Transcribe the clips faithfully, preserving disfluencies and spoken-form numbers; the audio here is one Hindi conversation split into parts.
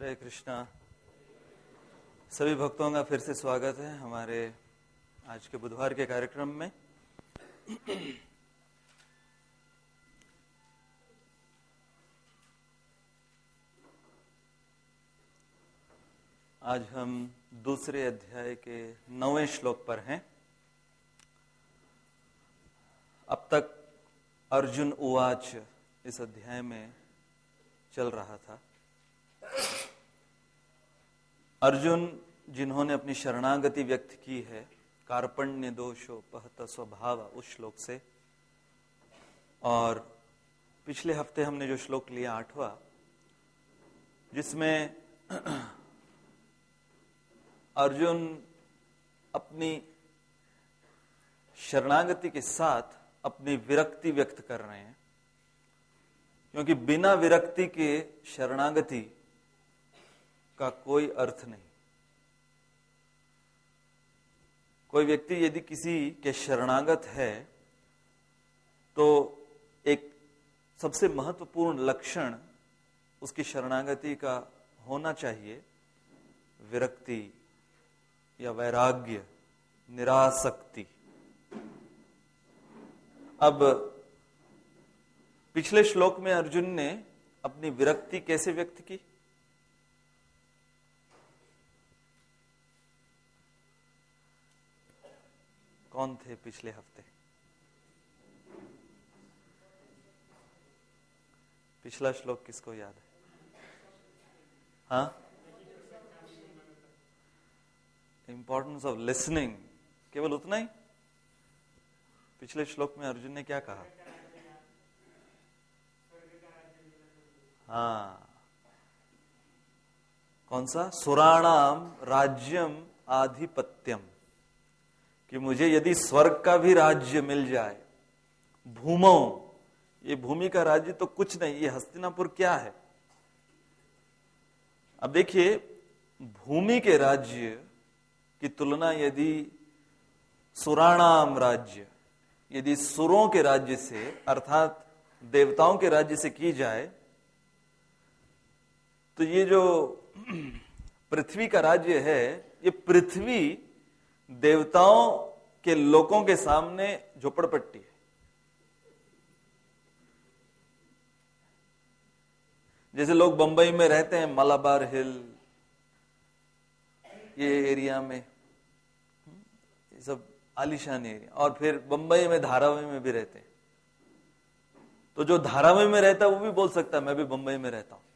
हरे कृष्णा। सभी भक्तों का फिर से स्वागत है हमारे आज के बुधवार के कार्यक्रम में। आज हम दूसरे अध्याय के नौवें श्लोक पर हैं। अब तक अर्जुन उवाच इस अध्याय में चल रहा था। अर्जुन जिन्होंने अपनी शरणागति व्यक्त की है, कार्पण्य दोषोपहत स्वभाव, उस श्लोक से, और पिछले हफ्ते हमने जो श्लोक लिया आठवां, जिसमें अर्जुन अपनी शरणागति के साथ अपनी विरक्ति व्यक्त कर रहे हैं, क्योंकि बिना विरक्ति के शरणागति का कोई अर्थ नहीं। कोई व्यक्ति यदि किसी के शरणागत है तो एक सबसे महत्वपूर्ण लक्षण उसकी शरणागति का होना चाहिए विरक्ति या वैराग्य, निरासक्ति। अब पिछले श्लोक में अर्जुन ने अपनी विरक्ति कैसे व्यक्त की? कौन थे पिछले हफ्ते? पिछला श्लोक किसको याद है? हाँ, इंपॉर्टेंस ऑफ लिसनिंग, केवल उतना ही। पिछले श्लोक में अर्जुन ने क्या कहा? हाँ, कौन सा? सुराणाम राज्यम आधिपत्यम, कि मुझे यदि स्वर्ग का भी राज्य मिल जाए, भूमौ, ये भूमि का राज्य तो कुछ नहीं, ये हस्तिनापुर क्या है। अब देखिए, भूमि के राज्य की तुलना यदि सुराणाम राज्य, यदि सुरों के राज्य से अर्थात देवताओं के राज्य से की जाए, तो ये जो पृथ्वी का राज्य है, ये पृथ्वी देवताओं के लोगों के सामने झोपड़पट्टी है। जैसे लोग बंबई में रहते हैं, मलाबार हिल, ये एरिया में, ये सब आलीशान एरिया, और फिर बंबई में धारावी में भी रहते हैं। तो जो धारावी में रहता है वो भी बोल सकता है मैं भी बंबई में रहता हूं,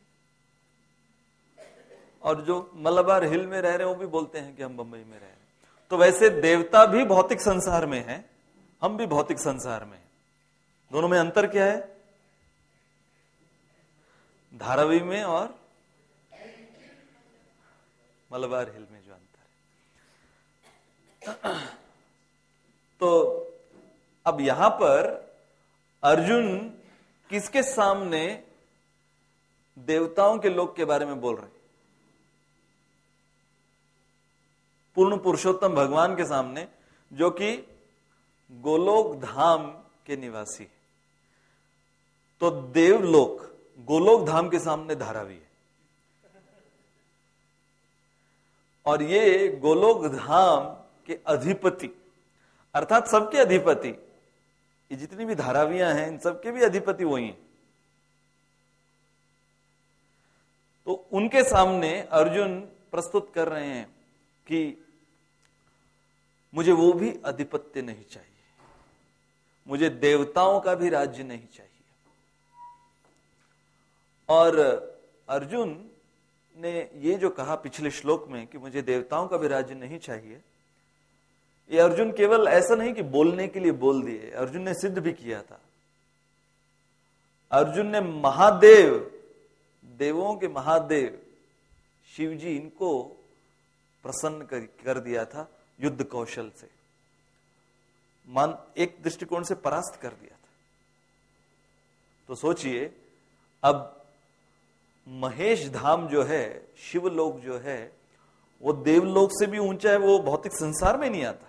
और जो मलाबार हिल में रह रहे हैं वो भी बोलते हैं कि हम बंबई में रह रहे हैं। तो वैसे देवता भी भौतिक संसार में हैं, हम भी भौतिक संसार में हैं। दोनों में अंतर क्या है? धारावी में और मलबार हिल में जो अंतर है। तो अब यहां पर अर्जुन किसके सामने देवताओं के लोक के बारे में बोल रहे हैं? पूर्ण पुरुषोत्तम भगवान के सामने, जो कि गोलोक धाम के निवासी है। तो देवलोक गोलोक धाम के सामने धारावी है, और ये गोलोक धाम के अधिपति, अर्थात सबके अधिपति, ये जितनी भी धारावियां हैं इन सबके भी अधिपति वही हैं। तो उनके सामने अर्जुन प्रस्तुत कर रहे हैं कि मुझे वो भी अधिपत्य नहीं चाहिए, मुझे देवताओं का भी राज्य नहीं चाहिए। और अर्जुन ने ये जो कहा पिछले श्लोक में कि मुझे देवताओं का भी राज्य नहीं चाहिए, ये अर्जुन केवल ऐसा नहीं कि बोलने के लिए बोल दिए, अर्जुन ने सिद्ध भी किया था। अर्जुन ने महादेव, देवों के महादेव शिव जी, इनको प्रसन्न कर, कर दिया था युद्ध कौशल से, मान एक दृष्टिकोण से परास्त कर दिया था। तो सोचिए, अब महेश धाम जो है, शिवलोक जो है, वो देवलोक से भी ऊंचा है, वो भौतिक संसार में नहीं आता है।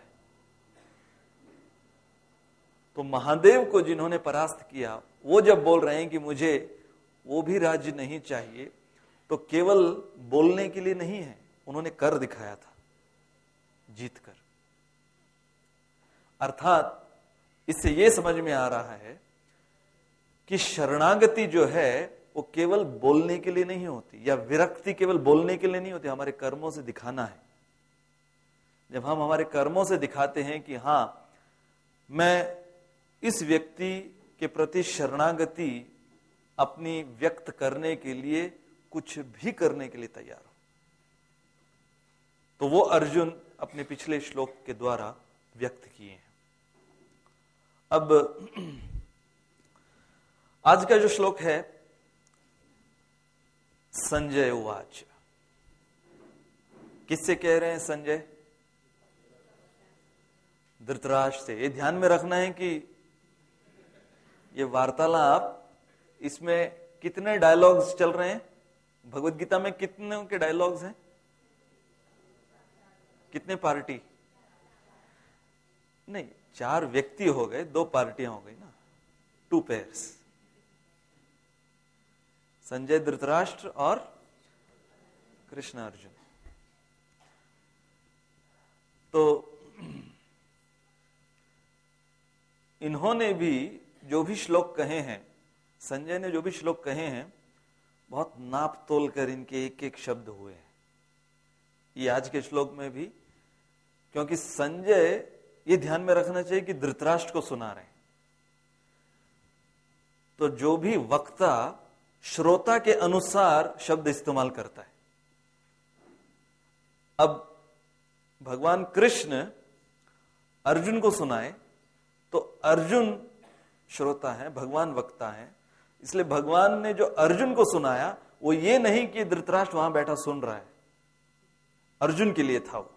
तो महादेव को जिन्होंने परास्त किया, वो जब बोल रहे हैं कि मुझे वो भी राज्य नहीं चाहिए, तो केवल बोलने के लिए नहीं है, उन्होंने कर दिखाया था, जीत कर। अर्थात इससे यह समझ में आ रहा है कि शरणागति जो है वो केवल बोलने के लिए नहीं होती, या विरक्ति केवल बोलने के लिए नहीं होती, हमारे कर्मों से दिखाना है। जब हम हमारे कर्मों से दिखाते हैं कि हां, मैं इस व्यक्ति के प्रति शरणागति अपनी व्यक्त करने के लिए कुछ भी करने के लिए तैयार हूं, तो वो अर्जुन अपने पिछले श्लोक के द्वारा व्यक्त किए हैं। अब आज का जो श्लोक है, संजय उवाच। किससे कह रहे हैं संजय? धृतराष्ट्र से। ये ध्यान में रखना है कि ये वार्तालाप, इसमें कितने डायलॉग्स चल रहे हैं? भगवत गीता में कितने के डायलॉग्स हैं? कितने पार्टी? नहीं, चार व्यक्ति हो गए, दो पार्टियां हो गई ना, टू पेयर्स। संजय धृतराष्ट्र और कृष्ण अर्जुन। तो इन्होंने भी जो भी श्लोक कहे हैं, संजय ने जो भी श्लोक कहे हैं, बहुत नाप तोल कर इनके एक एक शब्द हुए हैं। ये आज के श्लोक में भी, क्योंकि संजय, ये ध्यान में रखना चाहिए कि धृतराष्ट्र को सुना रहे हैं, तो जो भी वक्ता श्रोता के अनुसार शब्द इस्तेमाल करता है। अब भगवान कृष्ण अर्जुन को सुनाए तो अर्जुन श्रोता है, भगवान वक्ता है, इसलिए भगवान ने जो अर्जुन को सुनाया वो ये नहीं कि धृतराष्ट्र वहां बैठा सुन रहा है, अर्जुन के लिए था वो।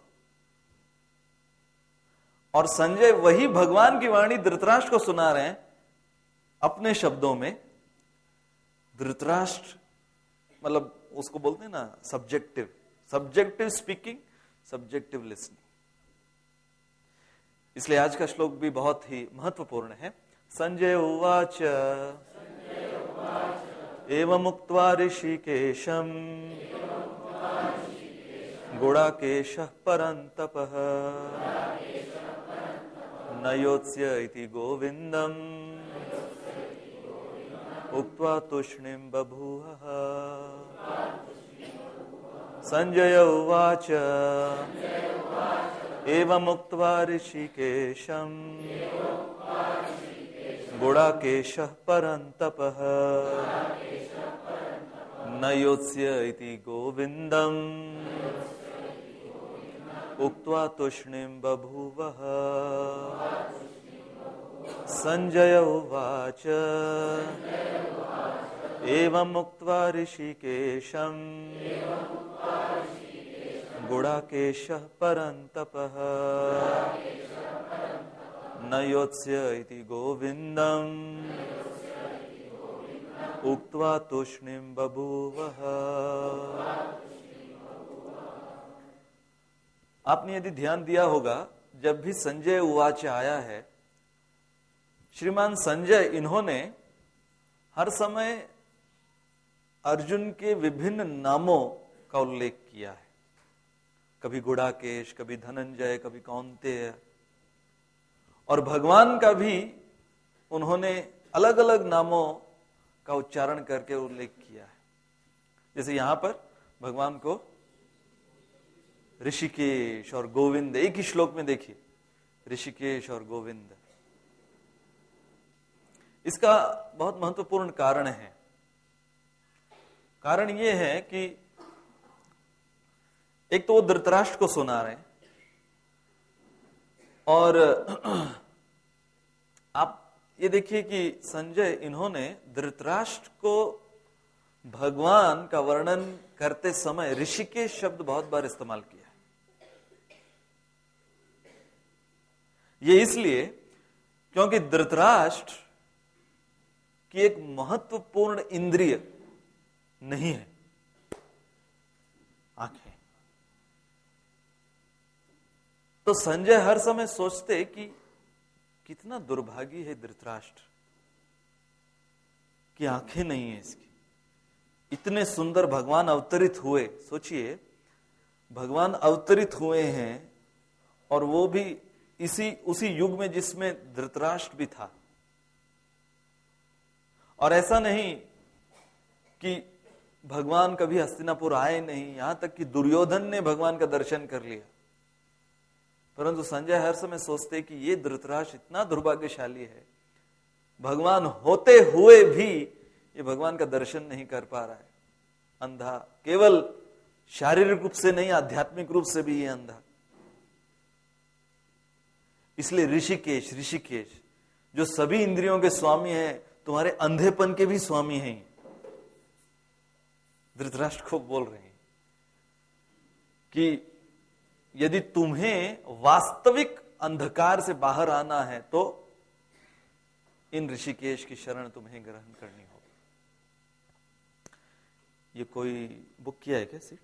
और संजय वही भगवान की वाणी धृतराष्ट्र को सुना रहे हैं अपने शब्दों में। धृतराष्ट्र मतलब उसको बोलते हैं ना subjective, subjective speaking, subjective listening. इसलिए आज का श्लोक भी बहुत ही महत्वपूर्ण है। संजय उवाच एवं मुक्त्वा ऋषिकेशं गुडाकेशः परन्तपः न योत्स्य इति गोविन्दम् उक्त्वा तूष्णीं बभूवः। संजय उवाच एवं मुक्त्वा ऋषिकेशं गुडाकेशः परन्तपः न योत्स्य इति गोविन्दम् उक्त्वा तूष्णीं बभूवः। संजय उवाच एवं मुक्त्वा ऋषिकेशं गुडाकेशः परन्तपः न योत्स्य इति गोविन्दम् उक्त्वा तूष्णीं बभूवः। आपने यदि ध्यान दिया होगा, जब भी संजय उवाच आया है, श्रीमान संजय इन्होंने हर समय अर्जुन के विभिन्न नामों का उल्लेख किया है। कभी गुडाकेश, कभी धनंजय, कभी कौन्तेय, और भगवान का भी उन्होंने अलग अलग नामों का उच्चारण करके उल्लेख किया है। जैसे यहां पर भगवान को ऋषिकेश और गोविंद, एक ही श्लोक में देखिए, ऋषिकेश और गोविंद। इसका बहुत महत्वपूर्ण कारण है। कारण यह है कि एक तो वो धृतराष्ट्र को सुना रहे हैं, और आप ये देखिए कि संजय इन्होंने धृतराष्ट्र को भगवान का वर्णन करते समय ऋषिकेश शब्द बहुत बार इस्तेमाल किया है। ये इसलिए क्योंकि धृतराष्ट्र की एक महत्वपूर्ण इंद्रिय नहीं है आंखें। तो संजय हर समय सोचते कि कितना दुर्भागी है धृतराष्ट्र कि आंखें नहीं है इसकी, इतने सुंदर भगवान अवतरित हुए, सोचिए भगवान अवतरित हुए हैं और वो भी इसी उसी युग में जिसमें धृतराष्ट्र भी था। और ऐसा नहीं कि भगवान कभी हस्तिनापुर आए नहीं, यहां तक कि दुर्योधन ने भगवान का दर्शन कर लिया, परंतु संजय हर समय सोचते कि ये धृतराष्ट्र इतना दुर्भाग्यशाली है, भगवान होते हुए भी ये भगवान का दर्शन नहीं कर पा रहा है, अंधा, केवल शारीरिक रूप से नहीं आध्यात्मिक रूप से भी ये अंधा। इसलिए ऋषिकेश ऋषिकेश जो सभी इंद्रियों के स्वामी हैं, तुम्हारे अंधेपन के भी स्वामी हैं, धृतराष्ट्र को बोल रहे हैं कि यदि तुम्हें वास्तविक अंधकार से बाहर आना है तो इन ऋषिकेश की शरण तुम्हें ग्रहण करनी होगी। ये कोई बुक किया है क्या सीट?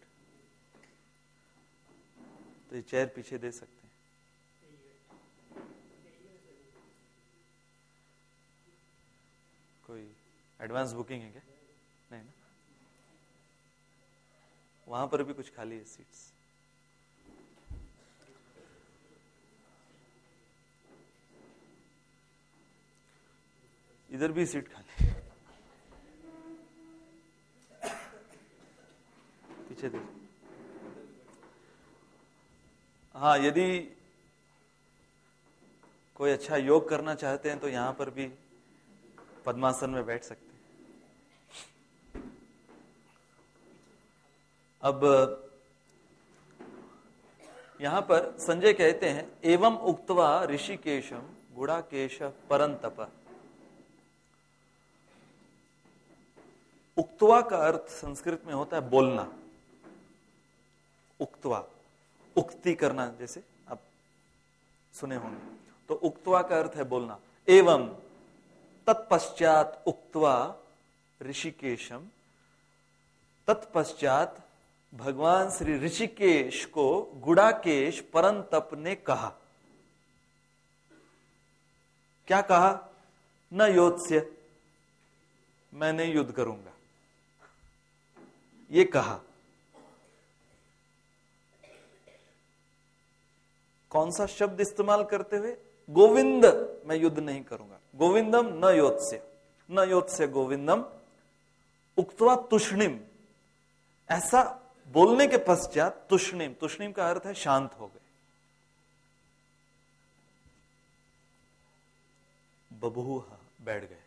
तो ये चेयर पीछे दे सकते हैं। कोई एडवांस बुकिंग है क्या? नहीं ना, वहां पर भी कुछ खाली है सीट्स। इधर भी सीट खाली है, पीछे देखो। हाँ, यदि कोई अच्छा योग करना चाहते हैं तो यहां पर भी पद्मासन में बैठ सकते हैं। अब यहां पर संजय कहते हैं एवं उक्त्वा ऋषिकेशम गुड़ाकेश परंतप। उक्त्वा का अर्थ संस्कृत में होता है बोलना, उक्त्वा, उक्ति करना, जैसे आप सुने होंगे, तो उक्त्वा का अर्थ है बोलना। एवं तत्पश्चात उक्त्वा ऋषिकेशम, तत्पश्चात भगवान श्री ऋषिकेश को गुड़ाकेश परंतप ने कहा। क्या कहा? न योत्स्य, मैं नहीं युद्ध करूंगा, ये कहा। कौन सा शब्द इस्तेमाल करते हुए? गोविंद, मैं युद्ध नहीं करूंगा। गोविंदम न योत्स्य, न योत्स्य गोविंदम उक्त्वा तुष्णिम। ऐसा बोलने के पश्चात तुष्णिम, तुष्णिम का अर्थ है शांत हो गए। बभूह, बैठ गए।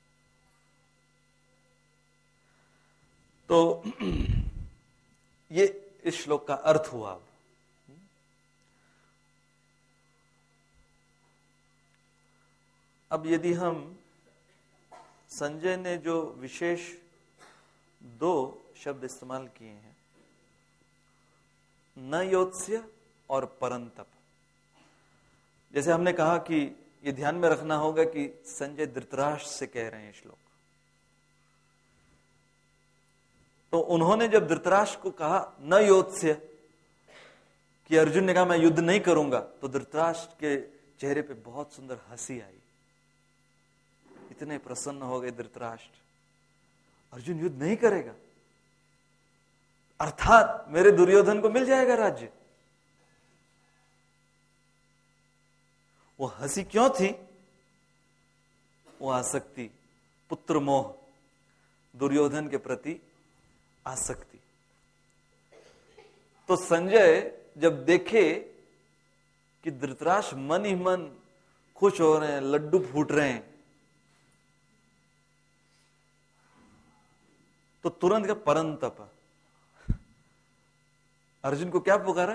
तो ये इस श्लोक का अर्थ हुआ। अब अब यदि हम संजय ने जो विशेष दो शब्द इस्तेमाल किए हैं, न योत्स्य और परंतप, जैसे हमने कहा कि ये ध्यान में रखना होगा कि संजय धृतराष्ट्र से कह रहे हैं श्लोक, तो उन्होंने जब धृतराष्ट्र को कहा न योत्स्य, कि अर्जुन ने कहा मैं युद्ध नहीं करूंगा, तो धृतराष्ट्र के चेहरे पे बहुत सुंदर हंसी आई, इतने प्रसन्न हो गए धृतराष्ट्र, अर्जुन युद्ध नहीं करेगा, अर्थात मेरे दुर्योधन को मिल जाएगा राज्य। वो हंसी क्यों थी? वो आसक्ति, पुत्र मोह, दुर्योधन के प्रति आसक्ति। तो संजय जब देखे कि धृतराष्ट्र मन ही मन खुश हो रहे हैं, लड्डू फूट रहे हैं, तो तुरंत का परंतप, अर्जुन को क्या पुकारा?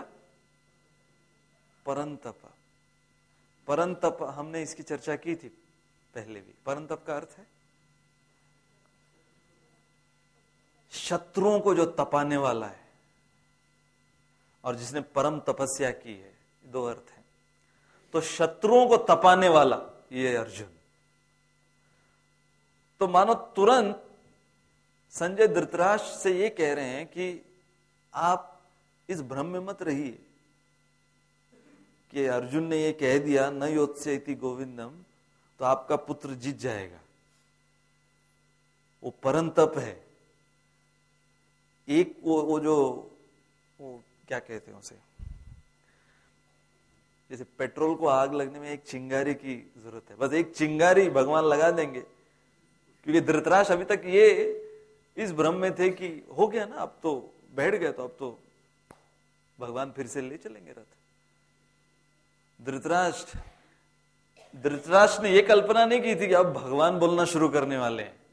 परंतप। परंतप हमने इसकी चर्चा की थी पहले भी। परंतप का अर्थ है शत्रुओं को जो तपाने वाला है, और जिसने परम तपस्या की है, दो अर्थ है। तो शत्रुओं को तपाने वाला ये अर्जुन। तो मानो तुरंत संजय धृतराष्ट्र से ये कह रहे हैं कि आप इस भ्रम में मत रहिए कि अर्जुन ने ये कह दिया न योत्स्य इति गोविंदम, तो आपका पुत्र जीत जाएगा। वो परंतप है, एक वो वो जो वो क्या कहते हैं उसे, जैसे पेट्रोल को आग लगने में एक चिंगारी की जरूरत है, बस एक चिंगारी भगवान लगा देंगे। क्योंकि धृतराष्ट्र अभी तक ये इस भ्रम में थे कि हो गया ना, अब तो बैठ गए, तो अब तो भगवान फिर से ले चलेंगे रथ। धृतराष्ट्र धृतराष्ट्र ने ये कल्पना नहीं की थी कि अब भगवान बोलना शुरू करने वाले हैं,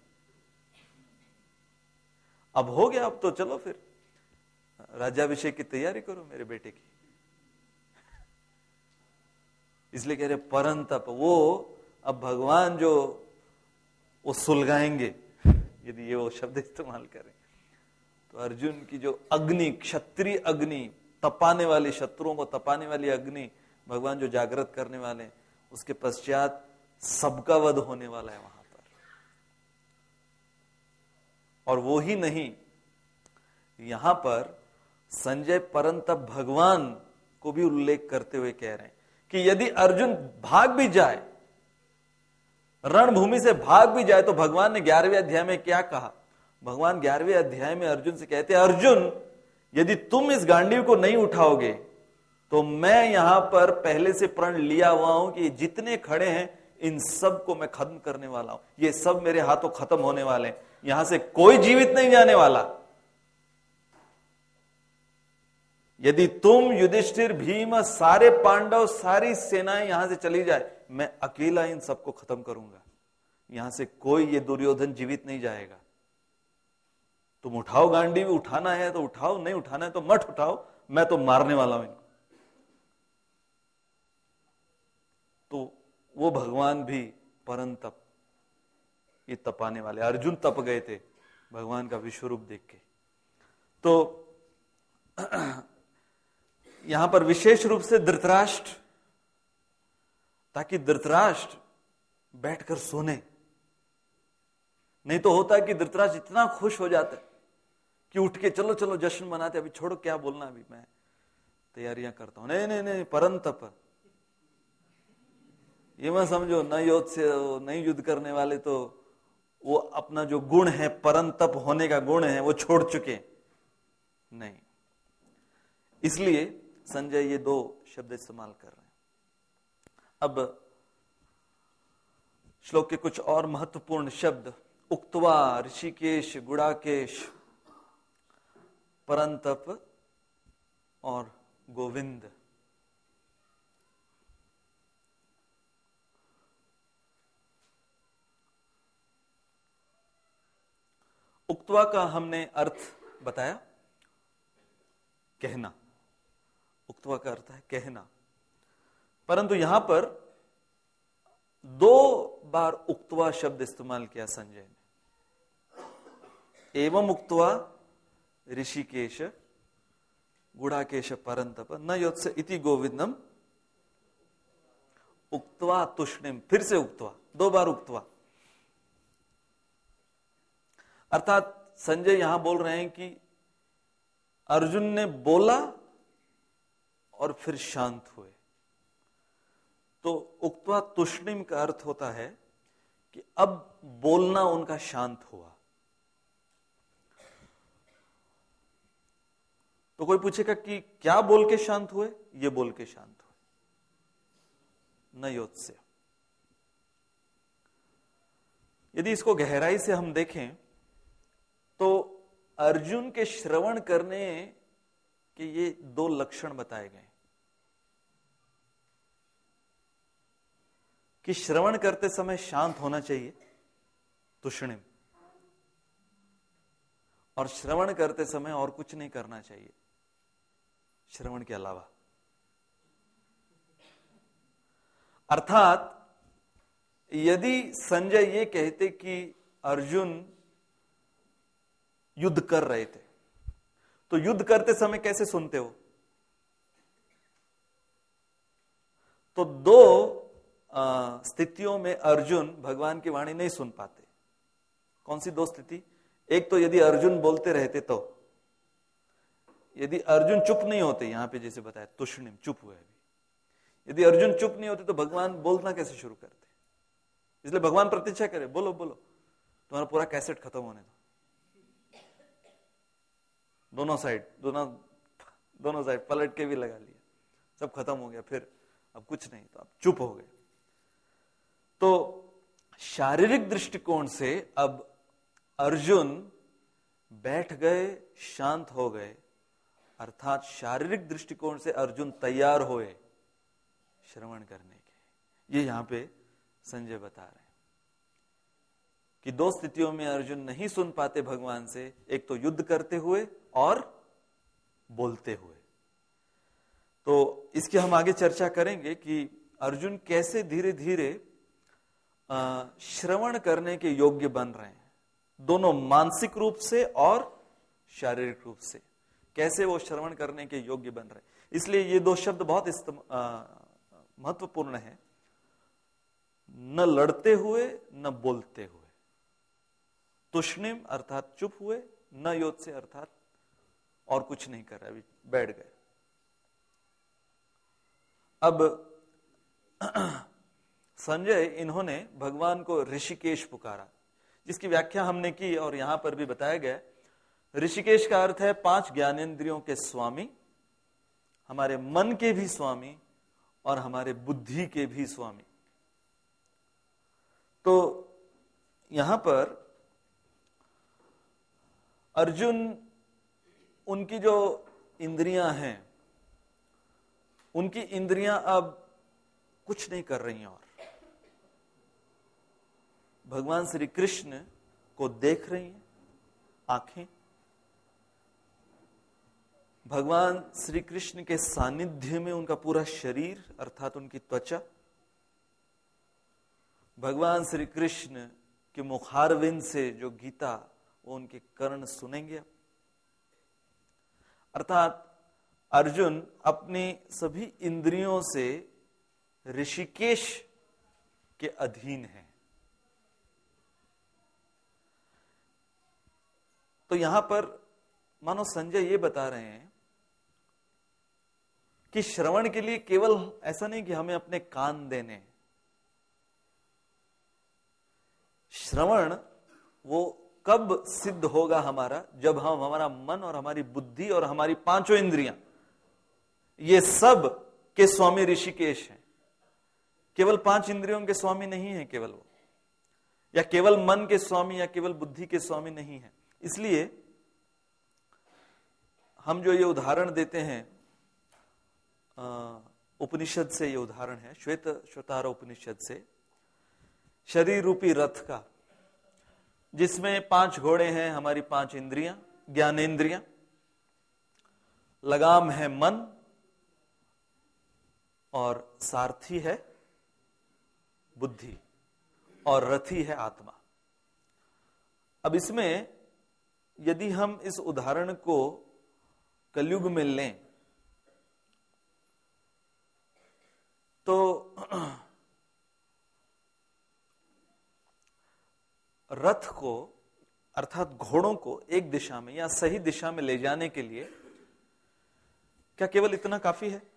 अब हो गया, अब तो चलो फिर राज्याभिषेक की तैयारी करो मेरे बेटे की। इसलिए कह रहे परंतप, वो अब भगवान जो वो सुलगाएंगे, यदि ये वो शब्द इस्तेमाल करें तो अर्जुन की जो अग्नि, क्षत्रिय अग्नि, तपाने वाली, शत्रुओं को तपाने वाली अग्नि भगवान जो जागृत करने वाले हैं, उसके पश्चात सबका वध होने वाला है वहां पर। और वो ही नहीं, यहां पर संजय परंतप भगवान को भी उल्लेख करते हुए कह रहे हैं कि यदि अर्जुन भाग भी जाए, रणभूमि से भाग भी जाए, तो भगवान ने ग्यारहवें अध्याय में क्या कहा? भगवान ग्यारहवें अध्याय में अर्जुन से कहते हैं, अर्जुन यदि तुम इस गांडीव को नहीं उठाओगे तो मैं यहां पर पहले से प्रण लिया हुआ हूं कि जितने खड़े हैं इन सब को मैं खत्म करने वाला हूं, ये सब मेरे हाथों खत्म होने वाले हैं, यहां से कोई जीवित नहीं जाने वाला। यदि तुम, युधिष्ठिर, भीम, सारे पांडव, सारी सेनाएं यहां से चली जाए, मैं अकेला इन सबको खत्म करूंगा, यहां से कोई ये दुर्योधन जीवित नहीं जाएगा। तुम उठाओ गांडी, उठाना है तो उठाओ, नहीं उठाना है तो मत उठाओ, मैं तो मारने वाला हूं इनको। तो वो भगवान भी परंतप, ये तपाने वाले, अर्जुन तप गए थे भगवान का विश्वरूप देख के। तो यहां पर विशेष रूप से धृतराष्ट्र, ताकि धृतराष्ट्र बैठकर सोने। नहीं तो होता है कि धृतराष्ट्र इतना खुश हो जाता है कि उठ के चलो चलो जश्न मनाते, अभी छोड़ो क्या बोलना, अभी मैं तैयारियां करता हूं। नहीं नहीं नहीं, परंतप, ये मैं समझो न युद्ध से नहीं युद्ध करने वाले तो वो अपना जो गुण है, परंतप होने का गुण है, वो छोड़ चुके नहीं। इसलिए संजय ये दो शब्द इस्तेमाल कर रहे हैं। अब श्लोक के कुछ और महत्वपूर्ण शब्द, उक्त्वा, ऋषिकेश, गुड़ाकेश, परंतप और गोविंद। उक्त्वा का हमने अर्थ बताया, कहना। उक्त्वा का अर्थ है कहना, परंतु यहां पर दो बार उक्त्वा शब्द इस्तेमाल किया संजय ने। एवं उक्त्वा ऋषिकेश गुड़ाकेश परंतप न योत्स्य इति गोविंदम उक्त्वा तुष्णिम। फिर से उक्त्वा, दो बार उक्त्वा, अर्थात संजय यहां बोल रहे हैं कि अर्जुन ने बोला और फिर शांत हुए। तो उक्त्वा तुष्णिम का अर्थ होता है कि अब बोलना उनका शांत हुआ। तो कोई पूछेगा कि क्या बोल के शांत हुए? ये बोल के शांत हुए, न योत्स्य। यदि इसको गहराई से हम देखें तो अर्जुन के श्रवण करने के ये दो लक्षण बताए गए कि श्रवण करते समय शांत होना चाहिए, तुष्णिम, और श्रवण करते समय और कुछ नहीं करना चाहिए श्रवण के अलावा। अर्थात यदि संजय ये कहते कि अर्जुन युद्ध कर रहे थे, तो युद्ध करते समय कैसे सुनते हो? तो दो स्थितियों में अर्जुन भगवान की वाणी नहीं सुन पाते। कौन सी दो स्थिति? एक तो यदि अर्जुन बोलते रहते, तो यदि अर्जुन चुप नहीं होते, यहां पे जैसे बताया तुष्णिम, चुप हुए अभी, यदि अर्जुन चुप नहीं होते तो भगवान बोलना कैसे शुरू करते? इसलिए भगवान प्रतीक्षा करे, बोलो बोलो, तुम्हारा पूरा कैसेट खत्म होने दो। दोनों साइड, दोनों दोनों साइड पलट के भी लगा लिया, सब खत्म हो गया, फिर अब कुछ नहीं, तो अब चुप हो गए। तो शारीरिक दृष्टिकोण से अब अर्जुन बैठ गए, शांत हो गए, अर्थात शारीरिक दृष्टिकोण से अर्जुन तैयार हुए श्रवण करने के। ये यहां पे संजय बता रहे हैं कि दो स्थितियों में अर्जुन नहीं सुन पाते भगवान से, एक तो युद्ध करते हुए और बोलते हुए। तो इसकी हम आगे चर्चा करेंगे कि अर्जुन कैसे धीरे धीरे श्रवण करने के योग्य बन रहे हैं, दोनों मानसिक रूप से और शारीरिक रूप से कैसे वो श्रवण करने के योग्य बन रहे हैं। इसलिए ये दो शब्द बहुत महत्वपूर्ण है, न लड़ते हुए न बोलते हुए। तुष्णिम अर्थात चुप हुए, न योद्ध से अर्थात और कुछ नहीं कर रहे, अभी बैठ गए। अब संजय इन्होंने भगवान को ऋषिकेश पुकारा, जिसकी व्याख्या हमने की और यहां पर भी बताया गया। ऋषिकेश का अर्थ है पांच ज्ञानेंद्रियों के स्वामी, हमारे मन के भी स्वामी और हमारे बुद्धि के भी स्वामी। तो यहां पर अर्जुन, उनकी जो इंद्रियां हैं, उनकी इंद्रियां अब कुछ नहीं कर रही हैं और भगवान श्री कृष्ण को देख रही हैं आंखें, भगवान श्री कृष्ण के सानिध्य में उनका पूरा शरीर अर्थात उनकी त्वचा, भगवान श्री कृष्ण के मुखारविंद से जो गीता वो उनके कर्ण सुनेंगे। अर्थात अर्जुन अपनी सभी इंद्रियों से ऋषिकेश के अधीन है। तो यहां पर मानो संजय ये बता रहे हैं कि श्रवण के लिए केवल ऐसा नहीं कि हमें अपने कान देने, श्रवण वो कब सिद्ध होगा हमारा, जब हम हमारा मन और हमारी बुद्धि और हमारी पांचों इंद्रियां ये सब के स्वामी ऋषिकेश हैं। केवल पांच इंद्रियों के स्वामी नहीं है केवल वो, या केवल मन के स्वामी या केवल बुद्धि के स्वामी नहीं है। इसलिए हम जो ये उदाहरण देते हैं, उपनिषद से ये उदाहरण है, श्वेत श्वेतार उपनिषद से, शरीर रूपी रथ का, जिसमें पांच घोड़े हैं, हमारी पांच इंद्रियां, ज्ञानेंद्रियां, लगाम है मन और सारथी है बुद्धि और रथी है आत्मा। अब इसमें यदि हम इस उदाहरण को कलयुग में लें तो रथ को अर्थात घोड़ों को एक दिशा में या सही दिशा में ले जाने के लिए क्या केवल इतना काफी है?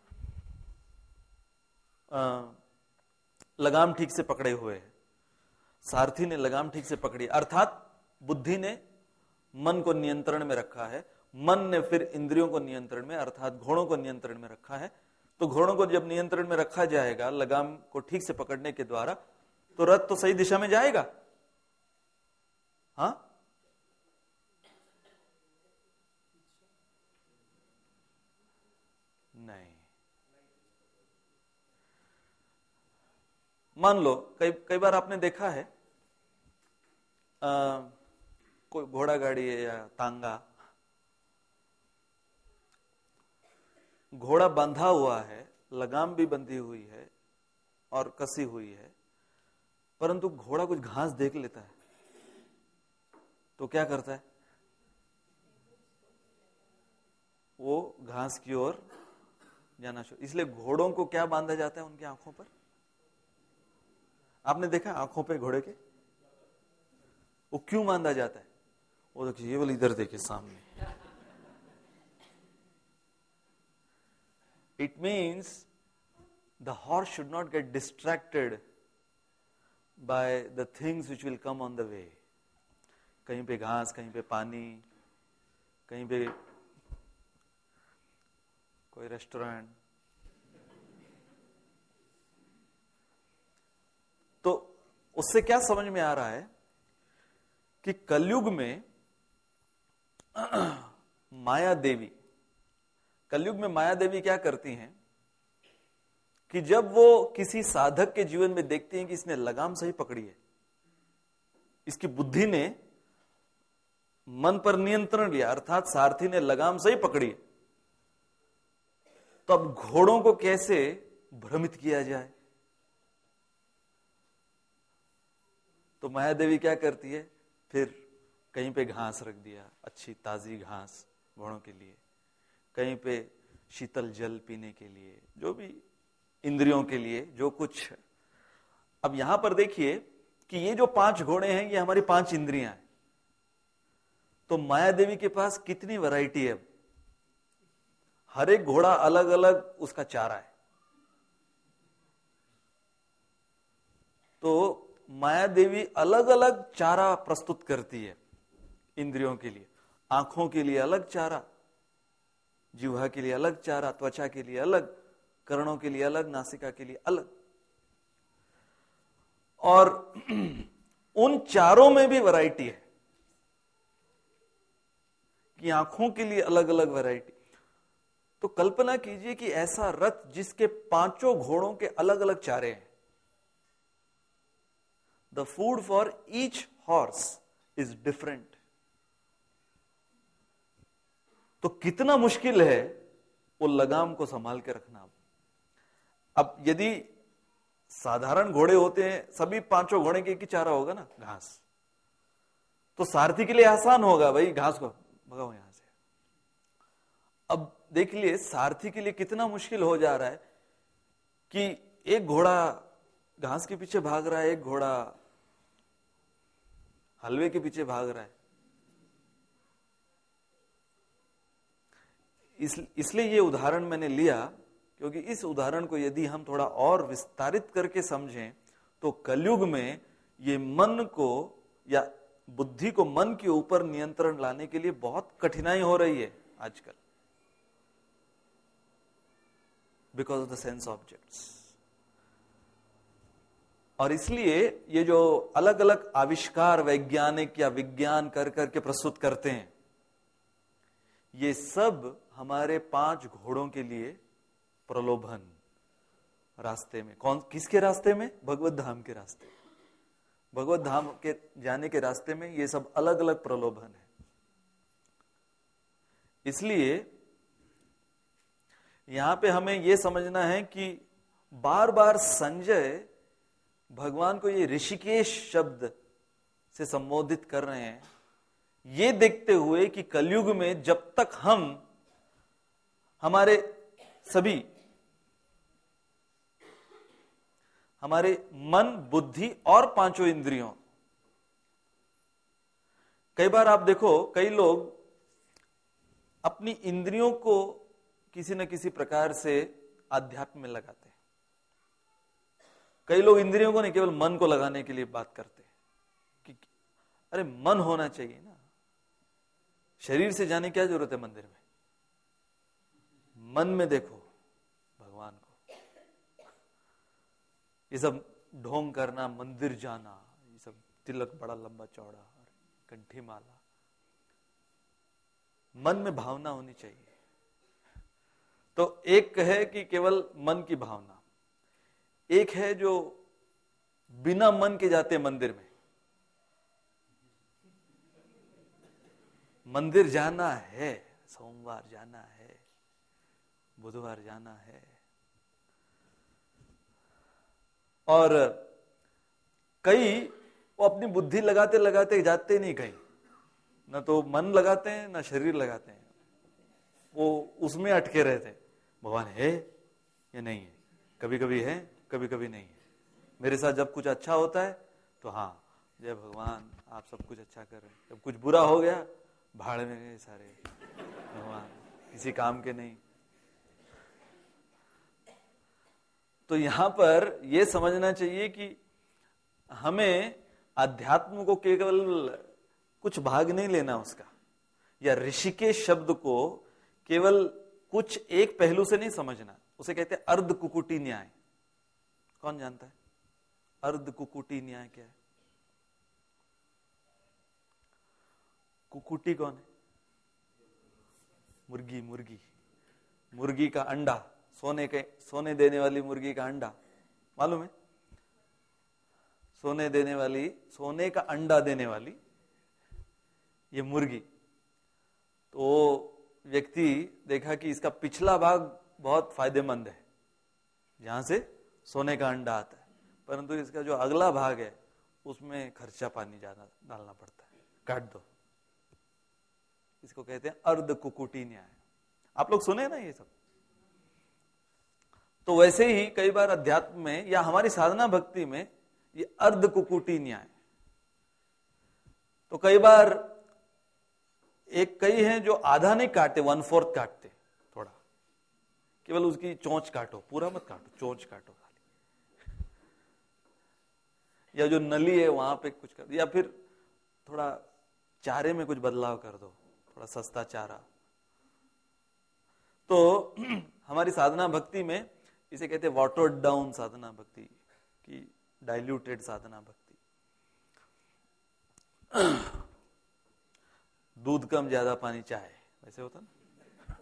आ, लगाम ठीक से पकड़े हुए है, सारथी ने लगाम ठीक से पकड़ी, अर्थात बुद्धि ने मन को नियंत्रण में रखा है, मन ने फिर इंद्रियों को नियंत्रण में अर्थात घोड़ों को नियंत्रण में रखा है। तो घोड़ों को जब नियंत्रण में रखा जाएगा लगाम को ठीक से पकड़ने के द्वारा, तो रथ तो सही दिशा में जाएगा। हाँ, नहीं। मान लो कई कई बार आपने देखा है आ, कोई घोड़ा गाड़ी है या तांगा, घोड़ा बंधा हुआ है, लगाम भी बंधी हुई है और कसी हुई है, परंतु घोड़ा कुछ घास देख लेता है तो क्या करता है? वो घास की ओर जाना शुरू। इसलिए घोड़ों को क्या बांधा जाता है उनकी आंखों पर? आपने देखा आंखों पे घोड़े के वो क्यों बांधा जाता है? वो देखिए, ये वाली इधर देखिए सामने। It means the horse should not get distracted by the things which will come on the way. कहीं पे घास, कहीं पे पानी, कहीं पे कोई रेस्टोरेंट। तो उससे क्या समझ में आ रहा है कि कलयुग में माया देवी, कलयुग में माया देवी क्या करती हैं कि जब वो किसी साधक के जीवन में देखती हैं कि इसने लगाम सही पकड़ी है, इसकी बुद्धि ने मन पर नियंत्रण लिया, अर्थात सारथी ने लगाम सही पकड़ी, तो अब घोड़ों को कैसे भ्रमित किया जाए। तो माया देवी क्या करती है, फिर कहीं पे घास रख दिया, अच्छी ताजी घास घोड़ों के लिए, कहीं पे शीतल जल पीने के लिए, जो भी इंद्रियों के लिए जो कुछ। अब यहां पर देखिए कि ये जो पांच घोड़े हैं ये हमारी पांच इंद्रियां हैं। तो माया देवी के पास कितनी वैरायटी है, हर एक घोड़ा अलग अलग उसका चारा है। तो माया देवी अलग अलग चारा प्रस्तुत करती है इंद्रियों के लिए। आंखों के लिए अलग चारा, जिह्वा के लिए अलग चारा, त्वचा के लिए अलग, कर्णों के लिए अलग, नासिका के लिए अलग। और उन चारों में भी वैरायटी है कि आंखों के लिए अलग अलग वैरायटी। तो कल्पना कीजिए कि ऐसा रथ जिसके पांचों घोड़ों के अलग अलग चारे हैं। The food for each horse is different. तो कितना मुश्किल है वो लगाम को संभाल के रखना। अब यदि साधारण घोड़े होते हैं, सभी पांचों घोड़े के एक ही चारा होगा ना, घास, तो सारथी के लिए आसान होगा, भाई घास को भगाओ यहां से। अब देख लिए सारथी के लिए कितना मुश्किल हो जा रहा है कि एक घोड़ा घास के पीछे भाग रहा है, एक घोड़ा हलवे के पीछे भाग रहा है। इस, इसलिए ये उदाहरण मैंने लिया क्योंकि इस उदाहरण को यदि हम थोड़ा और विस्तारित करके समझें तो कलयुग में ये मन को या बुद्धि को मन के ऊपर नियंत्रण लाने के लिए बहुत कठिनाई हो रही है आजकल, because of the sense objects. और इसलिए ये जो अलग अलग आविष्कार वैज्ञानिक या विज्ञान कर करके प्रस्तुत करते हैं, ये सब हमारे पांच घोड़ों के लिए प्रलोभन, रास्ते में, कौन किसके रास्ते में, भगवत धाम के रास्ते, भगवत धाम के जाने के रास्ते में ये सब अलग अलग प्रलोभन है। इसलिए यहां पे हमें यह समझना है कि बार बार संजय भगवान को ये ऋषिकेश शब्द से संबोधित कर रहे हैं, ये देखते हुए कि कलयुग में जब तक हम हमारे सभी हमारे मन, बुद्धि और पांचों इंद्रियों, कई बार आप देखो कई लोग अपनी इंद्रियों को किसी न किसी प्रकार से आध्यात्म में लगाते हैं। कई लोग इंद्रियों को नहीं, केवल मन को लगाने के लिए बात करते हैं कि अरे मन होना चाहिए ना, शरीर से जाने क्या जरूरत है मंदिर में, मन में देखो भगवान को। ये सब ढोंग करना, मंदिर जाना, ये सब तिलक बड़ा लंबा चौड़ा, कंठी माला, मन में भावना होनी चाहिए। तो एक है कि केवल मन की भावना, एक है जो बिना मन के जाते मंदिर में। मंदिर जाना है, सोमवार जाना है, बुधवार जाना है, और कई वो अपनी बुद्धि लगाते लगाते जाते नहीं कहीं, न तो मन लगाते हैं न शरीर लगाते हैं, वो उसमें अटके रहते हैं। भगवान है या नहीं है, कभी कभी है कभी कभी नहीं है। मेरे साथ जब कुछ अच्छा होता है तो हाँ जय भगवान आप सब कुछ अच्छा कर रहे हैं, जब कुछ बुरा हो गया भाड़ में गए सारे, भगवान किसी काम के नहीं। तो यहां पर यह समझना चाहिए कि हमें अध्यात्म को केवल कुछ भाग नहीं लेना उसका, या ऋषिकेश शब्द को केवल कुछ एक पहलू से नहीं समझना, उसे कहते हैं अर्ध कुकुटी न्याय। कौन जानता है अर्ध कुकुटी न्याय क्या है? कुकुटी कौन है? मुर्गी। मुर्गी मुर्गी का अंडा, सोने के सोने देने वाली मुर्गी का अंडा मालूम है? सोने देने वाली, सोने का अंडा देने वाली ये मुर्गी। तो व्यक्ति देखा कि इसका पिछला भाग बहुत फायदेमंद है, जहां से सोने का अंडा आता है, परंतु इसका जो अगला भाग है उसमें खर्चा पानी ज्यादा डालना पड़ता है, काट दो। इसको कहते हैं अर्ध कुकुटी न्याय। आप लोग सुने ना ये सब? तो वैसे ही कई बार अध्यात्म में या हमारी साधना भक्ति में ये अर्ध कुकुटी न्याय। तो कई बार एक कई हैं जो आधा नहीं काटते, वन फोर्थ काटते, थोड़ा केवल उसकी चोंच काटो, पूरा मत काटो, चोंच काटो खाली, या जो नली है वहां पे कुछ कर दो, या फिर थोड़ा चारे में कुछ बदलाव कर दो, थोड़ा सस्ता चारा। तो हमारी साधना भक्ति में इसे कहते हैं वाटर्ड डाउन साधना भक्ति की, डाइल्यूटेड साधना भक्ति। दूध कम ज्यादा पानी चाय, वैसे होता ना।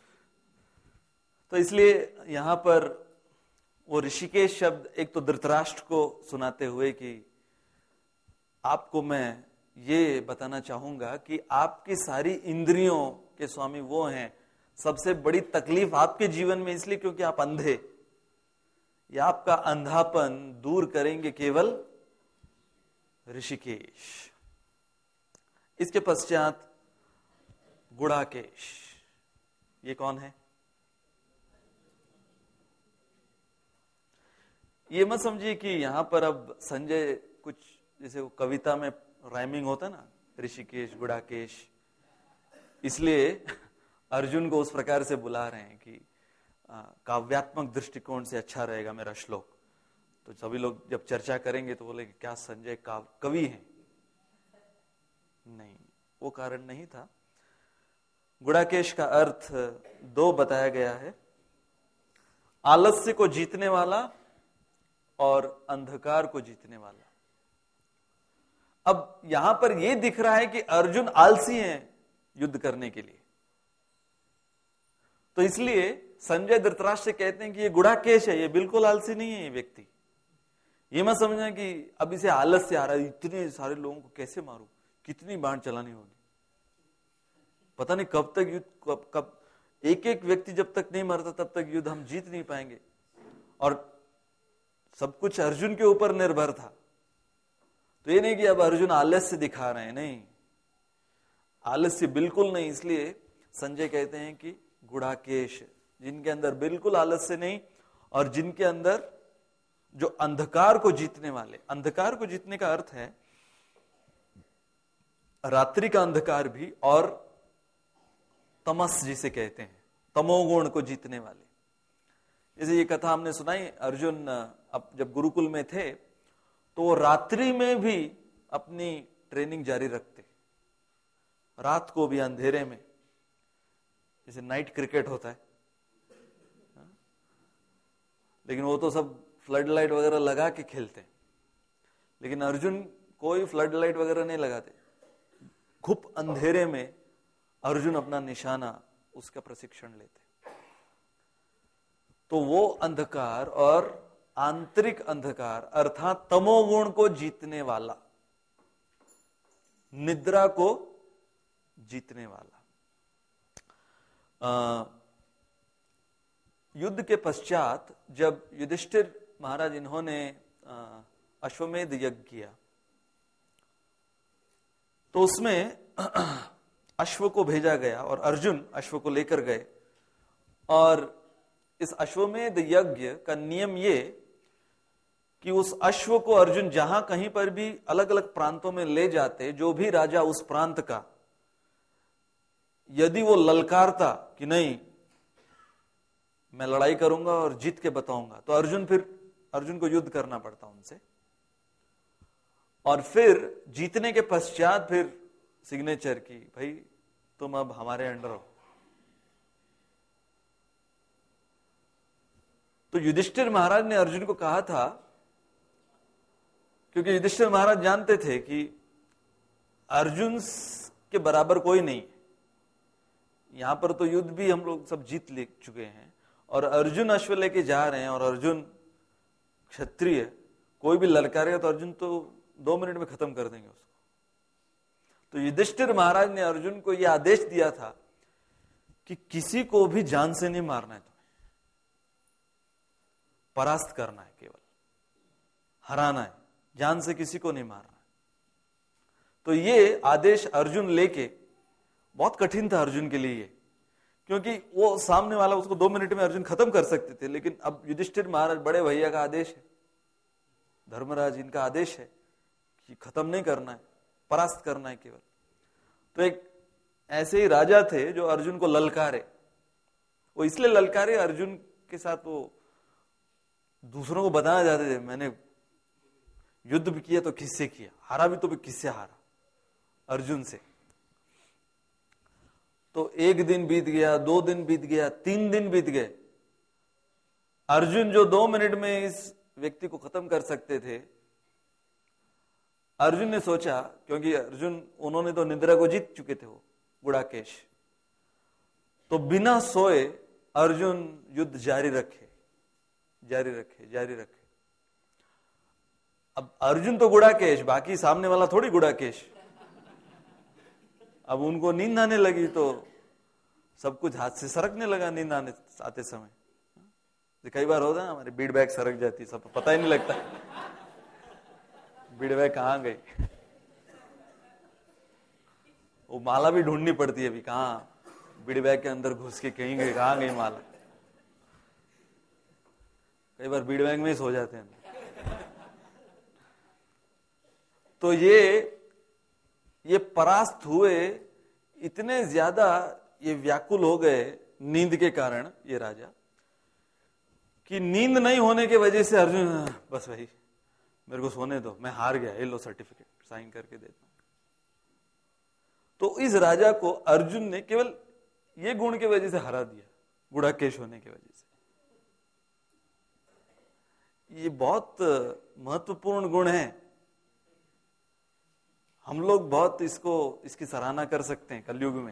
तो इसलिए यहां पर वो ऋषिकेश शब्द एक तो धृतराष्ट्र को सुनाते हुए कि आपको मैं ये बताना चाहूंगा कि आपकी सारी इंद्रियों के स्वामी वो हैं। सबसे बड़ी तकलीफ आपके जीवन में इसलिए क्योंकि आप अंधे, या आपका अंधापन दूर करेंगे केवल ऋषिकेश। इसके पश्चात गुड़ाकेश। ये कौन है? ये मत समझिए कि यहां पर अब संजय कुछ जैसे वो कविता में राइमिंग होता ना, ऋषिकेश गुड़ाकेश, इसलिए अर्जुन को उस प्रकार से बुला रहे हैं कि आ, काव्यात्मक दृष्टिकोण से अच्छा रहेगा मेरा श्लोक। तो सभी लोग जब चर्चा करेंगे तो बोले कि क्या संजय काव कवि हैं? नहीं, वो कारण नहीं था। गुड़ाकेश का अर्थ दो बताया गया है, आलस्य को जीतने वाला और अंधकार को जीतने वाला। अब यहां पर यह दिख रहा है कि अर्जुन आलसी हैं युद्ध करने के लिए, तो इसलिए संजय धृतराष्ट्र से कहते हैं कि ये गुड़ाकेश है, ये बिल्कुल आलसी नहीं है ये व्यक्ति। ये मत समझना कि अब इसे आलस्य आ रहा है, इतने सारे लोगों को कैसे मारूं, कितनी बाण चलानी होगी, पता नहीं कब तक युद्ध, कब कब एक एक व्यक्ति जब तक नहीं मरता तब तक युद्ध हम जीत नहीं पाएंगे। और सब कुछ अर्जुन के ऊपर निर्भर था। तो ये नहीं कि अब अर्जुन आलस्य दिखा रहे हैं, नहीं, आलस्य बिल्कुल नहीं। इसलिए संजय कहते हैं कि गुड़ाकेश, जिनके अंदर बिल्कुल आलस्य नहीं और जिनके अंदर जो अंधकार को जीतने वाले। अंधकार को जीतने का अर्थ है रात्रि का अंधकार भी, और तमस जिसे कहते हैं, तमोगुण को जीतने वाले। जैसे ये कथा हमने सुनाई, अर्जुन अब जब गुरुकुल में थे तो वो रात्रि में भी अपनी ट्रेनिंग जारी रखते, रात को भी अंधेरे में, जैसे नाइट क्रिकेट होता है। लेकिन वो तो सब फ्लड लाइट वगैरह लगा के खेलते हैं, लेकिन अर्जुन कोई फ्लड लाइट वगैरह नहीं लगाते। घुप अंधेरे में अर्जुन अपना निशाना, उसका प्रशिक्षण लेते। तो वो अंधकार और आंतरिक अंधकार अर्थात तमोगुण को जीतने वाला, निद्रा को जीतने वाला। आ, युद्ध के पश्चात जब युधिष्ठिर महाराज इन्होंने अश्वमेध यज्ञ किया तो उसमें अश्व को भेजा गया और अर्जुन अश्व को लेकर गए। और इस अश्वमेध यज्ञ का नियम ये कि उस अश्व को अर्जुन जहां कहीं पर भी अलग अलग प्रांतों में ले जाते, जो भी राजा उस प्रांत का, यदि वो ललकारता कि नहीं मैं लड़ाई करूंगा और जीत के बताऊंगा, तो अर्जुन फिर अर्जुन को युद्ध करना पड़ता उनसे। और फिर जीतने के पश्चात फिर सिग्नेचर की, भाई तुम अब हमारे अंडर हो। तो युधिष्ठिर महाराज ने अर्जुन को कहा था, क्योंकि युधिष्ठिर महाराज जानते थे कि अर्जुन के बराबर कोई नहीं, यहां पर तो युद्ध भी हम लोग सब जीत ले चुके हैं और अर्जुन अश्व लेके जा रहे हैं और अर्जुन क्षत्रिय, कोई भी ललकारेगा तो अर्जुन तो दो मिनट में खत्म कर देंगे उसको। तो युधिष्ठिर महाराज ने अर्जुन को यह आदेश दिया था कि किसी को भी जान से नहीं मारना है, तुम्हें परास्त करना है, केवल हराना है, जान से किसी को नहीं मारना है। तो ये आदेश अर्जुन लेके, बहुत कठिन था अर्जुन के लिए, क्योंकि वो सामने वाला उसको दो मिनट में अर्जुन खत्म कर सकते थे, लेकिन अब युधिष्ठिर महाराज बड़े भैया का आदेश है, धर्मराज इनका आदेश है कि खत्म नहीं करना है, परास्त करना है केवल। तो एक ऐसे ही राजा थे जो अर्जुन को ललकारे, वो इसलिए ललकारे, अर्जुन के साथ वो दूसरों को बताना चाहते थे मैंने युद्ध भी किया तो किससे किया, हारा भी तो भी किससे हारा, अर्जुन से। तो एक दिन बीत गया, दो दिन बीत गया, तीन दिन बीत गए, अर्जुन जो दो मिनट में इस व्यक्ति को खत्म कर सकते थे, अर्जुन ने सोचा, क्योंकि अर्जुन उन्होंने तो निद्रा को जीत चुके थे वो गुड़ाकेश, तो बिना सोए अर्जुन युद्ध जारी रखे जारी रखे जारी रखे। अब अर्जुन तो गुड़ाकेश, बाकी सामने वाला थोड़ी गुड़ाकेश। अब उनको नींद आने लगी तो सब कुछ हाथ से सरकने लगा नींद आने आते समय। कई बार होता है हमारी बीड बैग सरक जाती, सब पता ही नहीं लगता बीड बैग कहां गई, वो माला भी ढूंढनी पड़ती है, अभी कहां बीड बैग के अंदर घुस के कहीं गई, कहां गई माला। कई बार बीड बैग में ही सो जाते हैं। तो ये ये परास्त हुए, इतने ज्यादा ये व्याकुल हो गए नींद के कारण ये राजा, कि नींद नहीं होने के वजह से अर्जुन, बस भाई मेरे को सोने दो, मैं हार गया, ये लो सर्टिफिकेट साइन करके देता हूं। तो इस राजा को अर्जुन ने केवल ये गुण की वजह से हरा दिया, गुड़ाकेश होने की वजह से। ये बहुत महत्वपूर्ण गुण है, हम लोग बहुत इसको इसकी सराहना कर सकते हैं कलयुग में।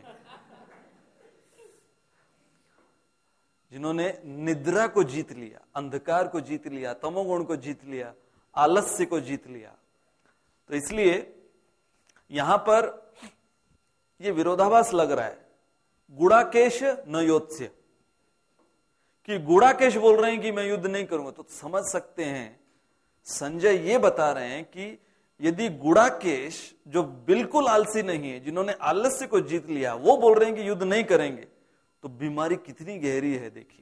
जिन्होंने निद्रा को जीत लिया, अंधकार को जीत लिया, तमोगुण को जीत लिया, आलस्य को जीत लिया। तो इसलिए यहां पर यह विरोधाभास लग रहा है, गुड़ाकेश न योत्स्य, कि गुड़ाकेश बोल रहे हैं कि मैं युद्ध नहीं करूंगा। तो समझ सकते हैं संजय ये बता रहे हैं कि यदि गुड़ाकेश जो बिल्कुल आलसी नहीं है, जिन्होंने आलस्य को जीत लिया, वो बोल रहे हैं कि युद्ध नहीं करेंगे, तो बीमारी कितनी गहरी है देखिए।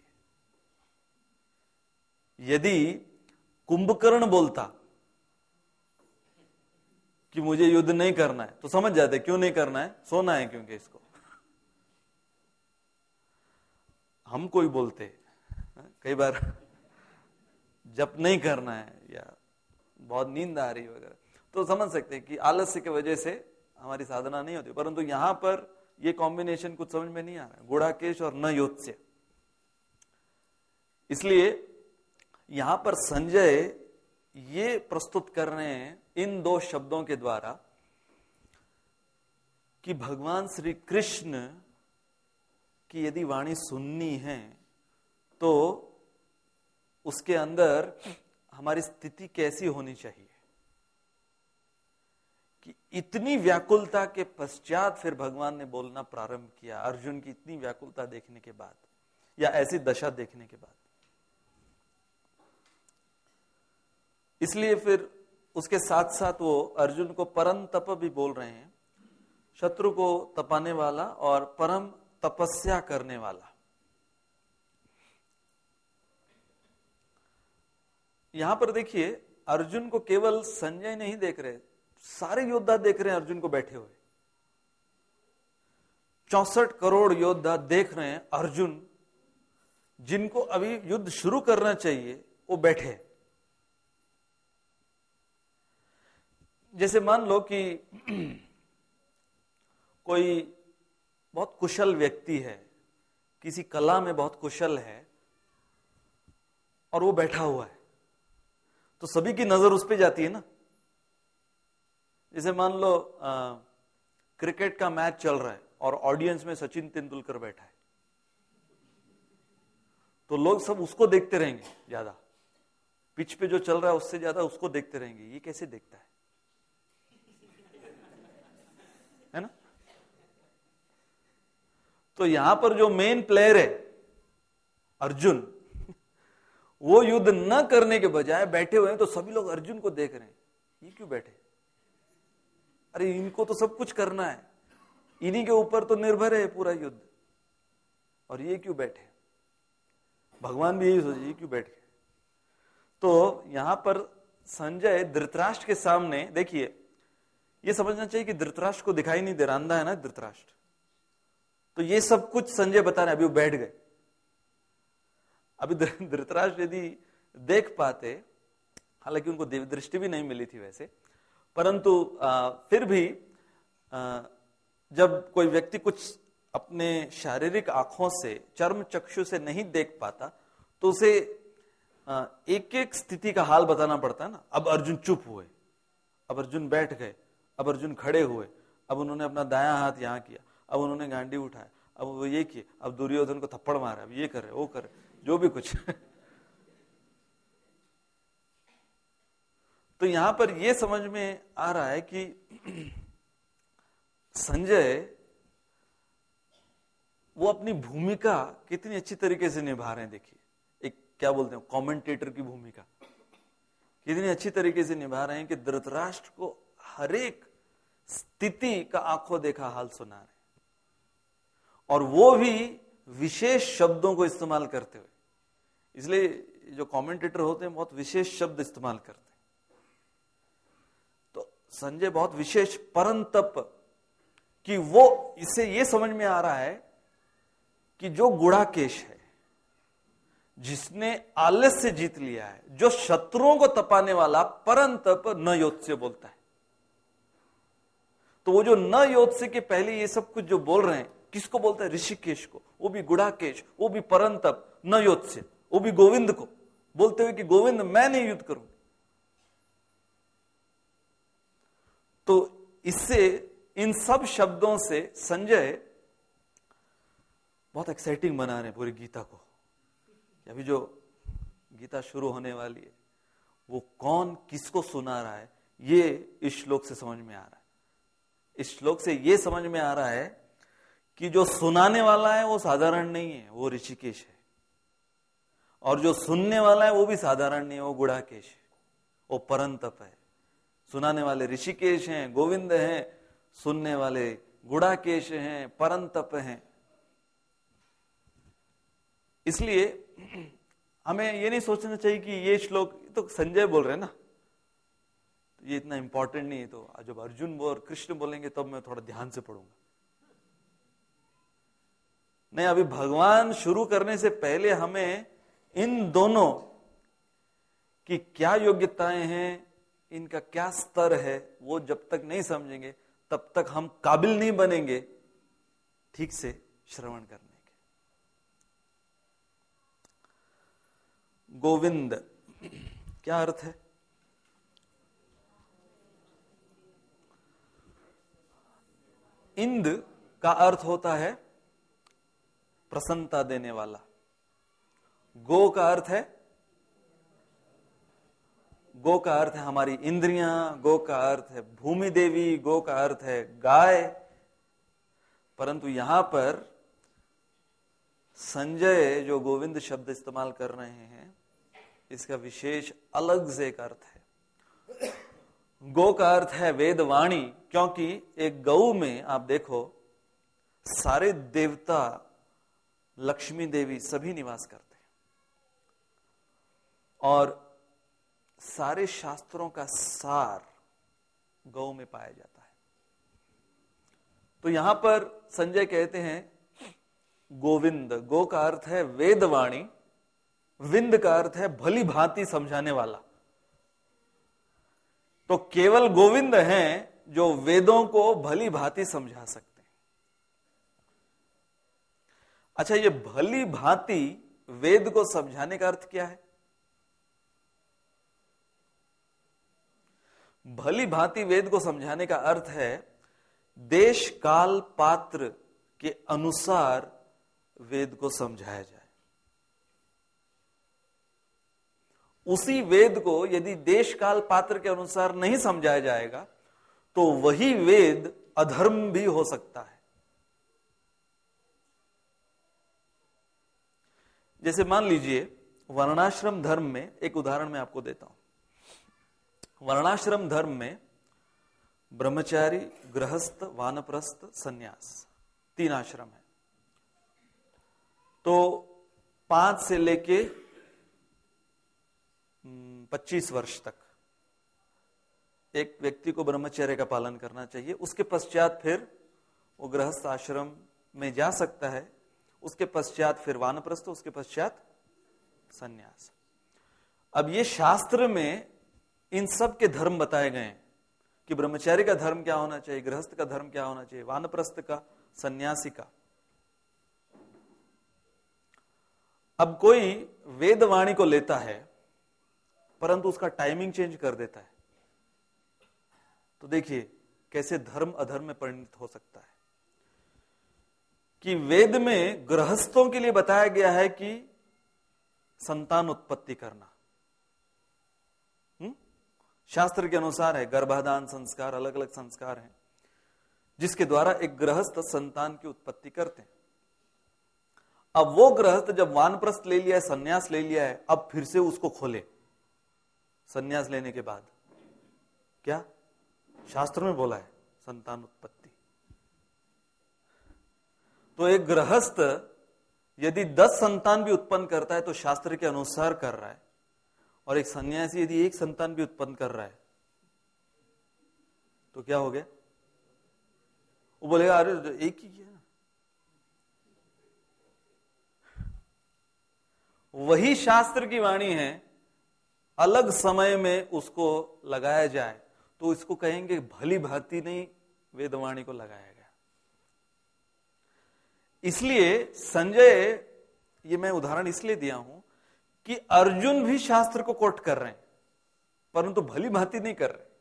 यदि कुंभकर्ण बोलता कि मुझे युद्ध नहीं करना है, तो समझ जाते क्यों नहीं करना है, सोना है क्योंकि इसको। हम कोई बोलते कई बार जप नहीं करना है या बहुत नींद आ रही वगैरह, तो समझ सकते हैं कि आलस्य की वजह से हमारी साधना नहीं होती। परंतु यहां पर यह कॉम्बिनेशन कुछ समझ में नहीं आ रहा है, गुड़ाकेश और न योत्स्य। इसलिए यहां पर संजय ये प्रस्तुत कर रहे हैं इन दो शब्दों के द्वारा कि भगवान श्री कृष्ण की यदि वाणी सुननी है तो उसके अंदर हमारी स्थिति कैसी होनी चाहिए, कि इतनी व्याकुलता के पश्चात फिर भगवान ने बोलना प्रारंभ किया, अर्जुन की इतनी व्याकुलता देखने के बाद या ऐसी दशा देखने के बाद। इसलिए फिर उसके साथ साथ वो अर्जुन को परम तप भी बोल रहे हैं, शत्रु को तपाने वाला और परम तपस्या करने वाला। यहां पर देखिए अर्जुन को केवल संजय नहीं देख रहे, सारे योद्धा देख रहे हैं अर्जुन को बैठे हुए। चौसठ करोड़ योद्धा देख रहे हैं अर्जुन, जिनको अभी युद्ध शुरू करना चाहिए, वो बैठे। जैसे मान लो कि कोई बहुत कुशल व्यक्ति है, किसी कला में बहुत कुशल है, और वो बैठा हुआ है, तो सभी की नजर उस पर जाती है ना। जैसे मान लो आ, क्रिकेट का मैच चल रहा है और ऑडियंस में सचिन तेंदुलकर बैठा है, तो लोग सब उसको देखते रहेंगे ज्यादा, पिच पे जो चल रहा है उससे ज्यादा उसको देखते रहेंगे, ये कैसे देखता है है ना। तो यहां पर जो मेन प्लेयर है अर्जुन, वो युद्ध न करने के बजाय बैठे हुए हैं, तो सभी लोग अर्जुन को देख रहे हैं, ये क्यों बैठे, अरे इनको तो सब कुछ करना है, इन्हीं के ऊपर तो निर्भर है पूरा युद्ध, और ये क्यों बैठे। भगवान भी यही सोचे, ये क्यों बैठ गए। तो यहां पर संजय धृतराष्ट्र के सामने, देखिए ये समझना चाहिए कि धृतराष्ट्र को दिखाई नहीं दे रहा, अंधा है ना धृतराष्ट्र, तो ये सब कुछ संजय बता रहे, अभी वो बैठ गए। अभी धृतराष्ट्र यदि देख पाते, हालांकि उनको दिव्य दृष्टि भी नहीं मिली थी वैसे, परंतु आ, फिर भी आ, जब कोई व्यक्ति कुछ अपने शारीरिक आंखों से, चर्म चक्षु से नहीं देख पाता, तो उसे एक एक स्थिति का हाल बताना पड़ता है ना। अब अर्जुन चुप हुए, अब अर्जुन बैठ गए, अब अर्जुन खड़े हुए, अब उन्होंने अपना दायां हाथ यहां किया, अब उन्होंने गांडी उठाया, अब वो ये किए, अब दुर्योधन को थप्पड़ मारा, अब ये करे वो करे, जो भी कुछ तो यहां पर यह समझ में आ रहा है कि संजय वो अपनी भूमिका कितनी अच्छी तरीके से निभा रहे हैं। देखिए, एक क्या बोलते हैं कमेंटेटर की भूमिका कितनी अच्छी तरीके से निभा रहे हैं कि धृतराष्ट्र को हर एक स्थिति का आंखों देखा हाल सुना रहे, और वो भी विशेष शब्दों को इस्तेमाल करते हुए। इसलिए जो कमेंटेटर होते हैं बहुत विशेष शब्द इस्तेमाल करते हैं। तो संजय बहुत विशेष परंतप कि वो, इससे ये समझ में आ रहा है कि जो गुड़ाकेश है, जिसने आलस्य से जीत लिया है, जो शत्रुओं को तपाने वाला परंतप न योत्स्य बोलता है। तो वो जो न योत्स्य के पहले ये सब कुछ जो बोल रहे हैं, किसको बोलता है? ऋषिकेश को, वो भी गुड़ाकेश, वो भी परंतप न योत्स्य, वो भी गोविंद को बोलते हुए कि गोविंद मैं नहीं युद्ध करूं। तो इससे, इन सब शब्दों से संजय बहुत एक्साइटिंग बना रहे हैं पूरी गीता को। अभी जो गीता शुरू होने वाली है, वो कौन किसको सुना रहा है, ये इस श्लोक से समझ में आ रहा है। इस श्लोक से ये समझ में आ रहा है कि जो सुनाने वाला है वो साधारण नहीं है, वो ऋषिकेश है, और जो सुनने वाला है वो भी साधारण नहीं है, वो गुड़ाकेश है, वो परंतप है। सुनाने वाले ऋषिकेश हैं, गोविंद हैं, सुनने वाले गुड़ाकेश हैं, परंतप हैं। इसलिए हमें ये नहीं सोचना चाहिए कि ये श्लोक तो संजय बोल रहे हैं ना, तो ये इतना इंपॉर्टेंट नहीं है, तो जब अर्जुन और कृष्ण बोलेंगे तब मैं थोड़ा ध्यान से पढ़ूंगा। नहीं, अभी भगवान शुरू करने से पहले हमें इन दोनों की क्या योग्यताएं हैं, इनका क्या स्तर है, वो जब तक नहीं समझेंगे तब तक हम काबिल नहीं बनेंगे ठीक से श्रवण करने के। गोविंद क्या अर्थ है? इंद का अर्थ होता है प्रसन्नता देने वाला। गो का अर्थ है, गो का अर्थ है हमारी इंद्रियां, गो का अर्थ है भूमि देवी, गो का अर्थ है गाय। परंतु यहां पर संजय जो गोविंद शब्द इस्तेमाल कर रहे हैं, इसका विशेष अलग से एक अर्थ है। गो का अर्थ है वेदवाणी, क्योंकि एक गौ में आप देखो सारे देवता, लक्ष्मी देवी सभी निवास करते हैं, और सारे शास्त्रों का सार गौ में पाया जाता है। तो यहां पर संजय कहते हैं गोविंद, गो का अर्थ है वेदवाणी, विंद का अर्थ है भली भांति समझाने वाला। तो केवल गोविंद हैं जो वेदों को भली भांति समझा सकते हैं। अच्छा, ये भली भांति वेद को समझाने का अर्थ क्या है? भली भांति वेद को समझाने का अर्थ है देश काल पात्र के अनुसार वेद को समझाया जाए। उसी वेद को यदि देश काल पात्र के अनुसार नहीं समझाया जाएगा तो वही वेद अधर्म भी हो सकता है। जैसे मान लीजिए वर्णाश्रम धर्म में, एक उदाहरण मैं आपको देता हूं। वर्णाश्रम धर्म में ब्रह्मचारी, गृहस्थ, वानप्रस्थ, सन्यास, तीन आश्रम है। तो पांच से लेके पच्चीस वर्ष तक एक व्यक्ति को ब्रह्मचर्य का पालन करना चाहिए। उसके पश्चात फिर वो गृहस्थ आश्रम में जा सकता है, उसके पश्चात फिर वानप्रस्थ, उसके पश्चात सन्यास। अब ये शास्त्र में इन सब के धर्म बताए गए हैं कि ब्रह्मचारी का धर्म क्या होना चाहिए, गृहस्थ का धर्म क्या होना चाहिए, वानप्रस्थ का, सन्यासी का। अब कोई वेदवाणी को लेता है परंतु उसका टाइमिंग चेंज कर देता है, तो देखिए कैसे धर्म अधर्म में परिणत हो सकता है। कि वेद में गृहस्थों के लिए बताया गया है कि संतान उत्पत्ति करना, हुँ? शास्त्र के अनुसार है, गर्भाधान संस्कार, अलग अलग संस्कार हैं जिसके द्वारा एक गृहस्थ संतान की उत्पत्ति करते हैं। अब वो गृहस्थ जब वानप्रस्थ ले लिया है, सन्यास ले लिया है, अब फिर से उसको खोले सन्यास लेने के बाद, क्या शास्त्र में बोला है संतान उत्पत्ति। तो एक गृहस्थ यदि दस संतान भी उत्पन्न करता है तो शास्त्र के अनुसार कर रहा है, और एक सन्यासी यदि एक संतान भी उत्पन्न कर रहा है तो क्या हो गया? वो बोलेगा अरे एक ही किया। वही शास्त्र की वाणी है, अलग समय में उसको लगाया जाए तो इसको कहेंगे भली भांति नहीं वेदवाणी को लगाया गया। इसलिए संजय, ये मैं उदाहरण इसलिए दिया हूं कि अर्जुन भी शास्त्र को कोट कर रहे हैं परंतु भली भांति नहीं कर रहे।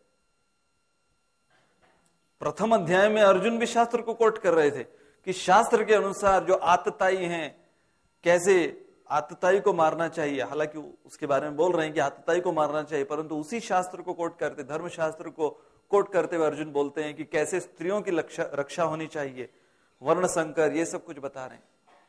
प्रथम अध्याय में अर्जुन भी शास्त्र को कोट कर रहे थे कि शास्त्र के अनुसार जो आतताई हैं कैसे आतताई को मारना चाहिए। हालांकि उसके बारे में बोल रहे हैं कि आतताई को मारना चाहिए, परंतु उसी शास्त्र को कोट करते, धर्म शास्त्र को कोट करते हुए अर्जुन बोलते हैं कि कैसे स्त्रियों की रक्षा होनी चाहिए, वर्ण संकर, ये सब कुछ बता रहे हैं।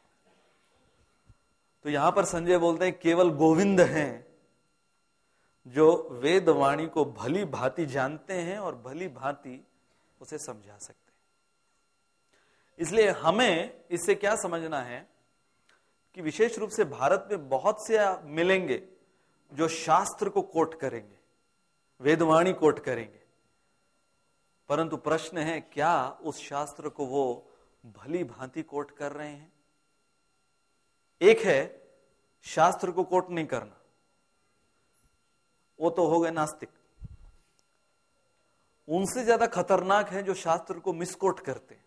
तो यहां पर संजय बोलते हैं केवल गोविंद हैं जो वेदवाणी को भली भांति जानते हैं और भली भांति उसे समझा सकते हैं। इसलिए हमें इससे क्या समझना है कि विशेष रूप से भारत में बहुत से मिलेंगे जो शास्त्र को कोट करेंगे, वेदवाणी कोट करेंगे, परंतु प्रश्न है क्या उस शास्त्र को वो भली भांति कोट कर रहे हैं? एक है शास्त्र को कोट नहीं करना, वो तो हो गए नास्तिक। उनसे ज्यादा खतरनाक है जो शास्त्र को मिसकोट करते हैं।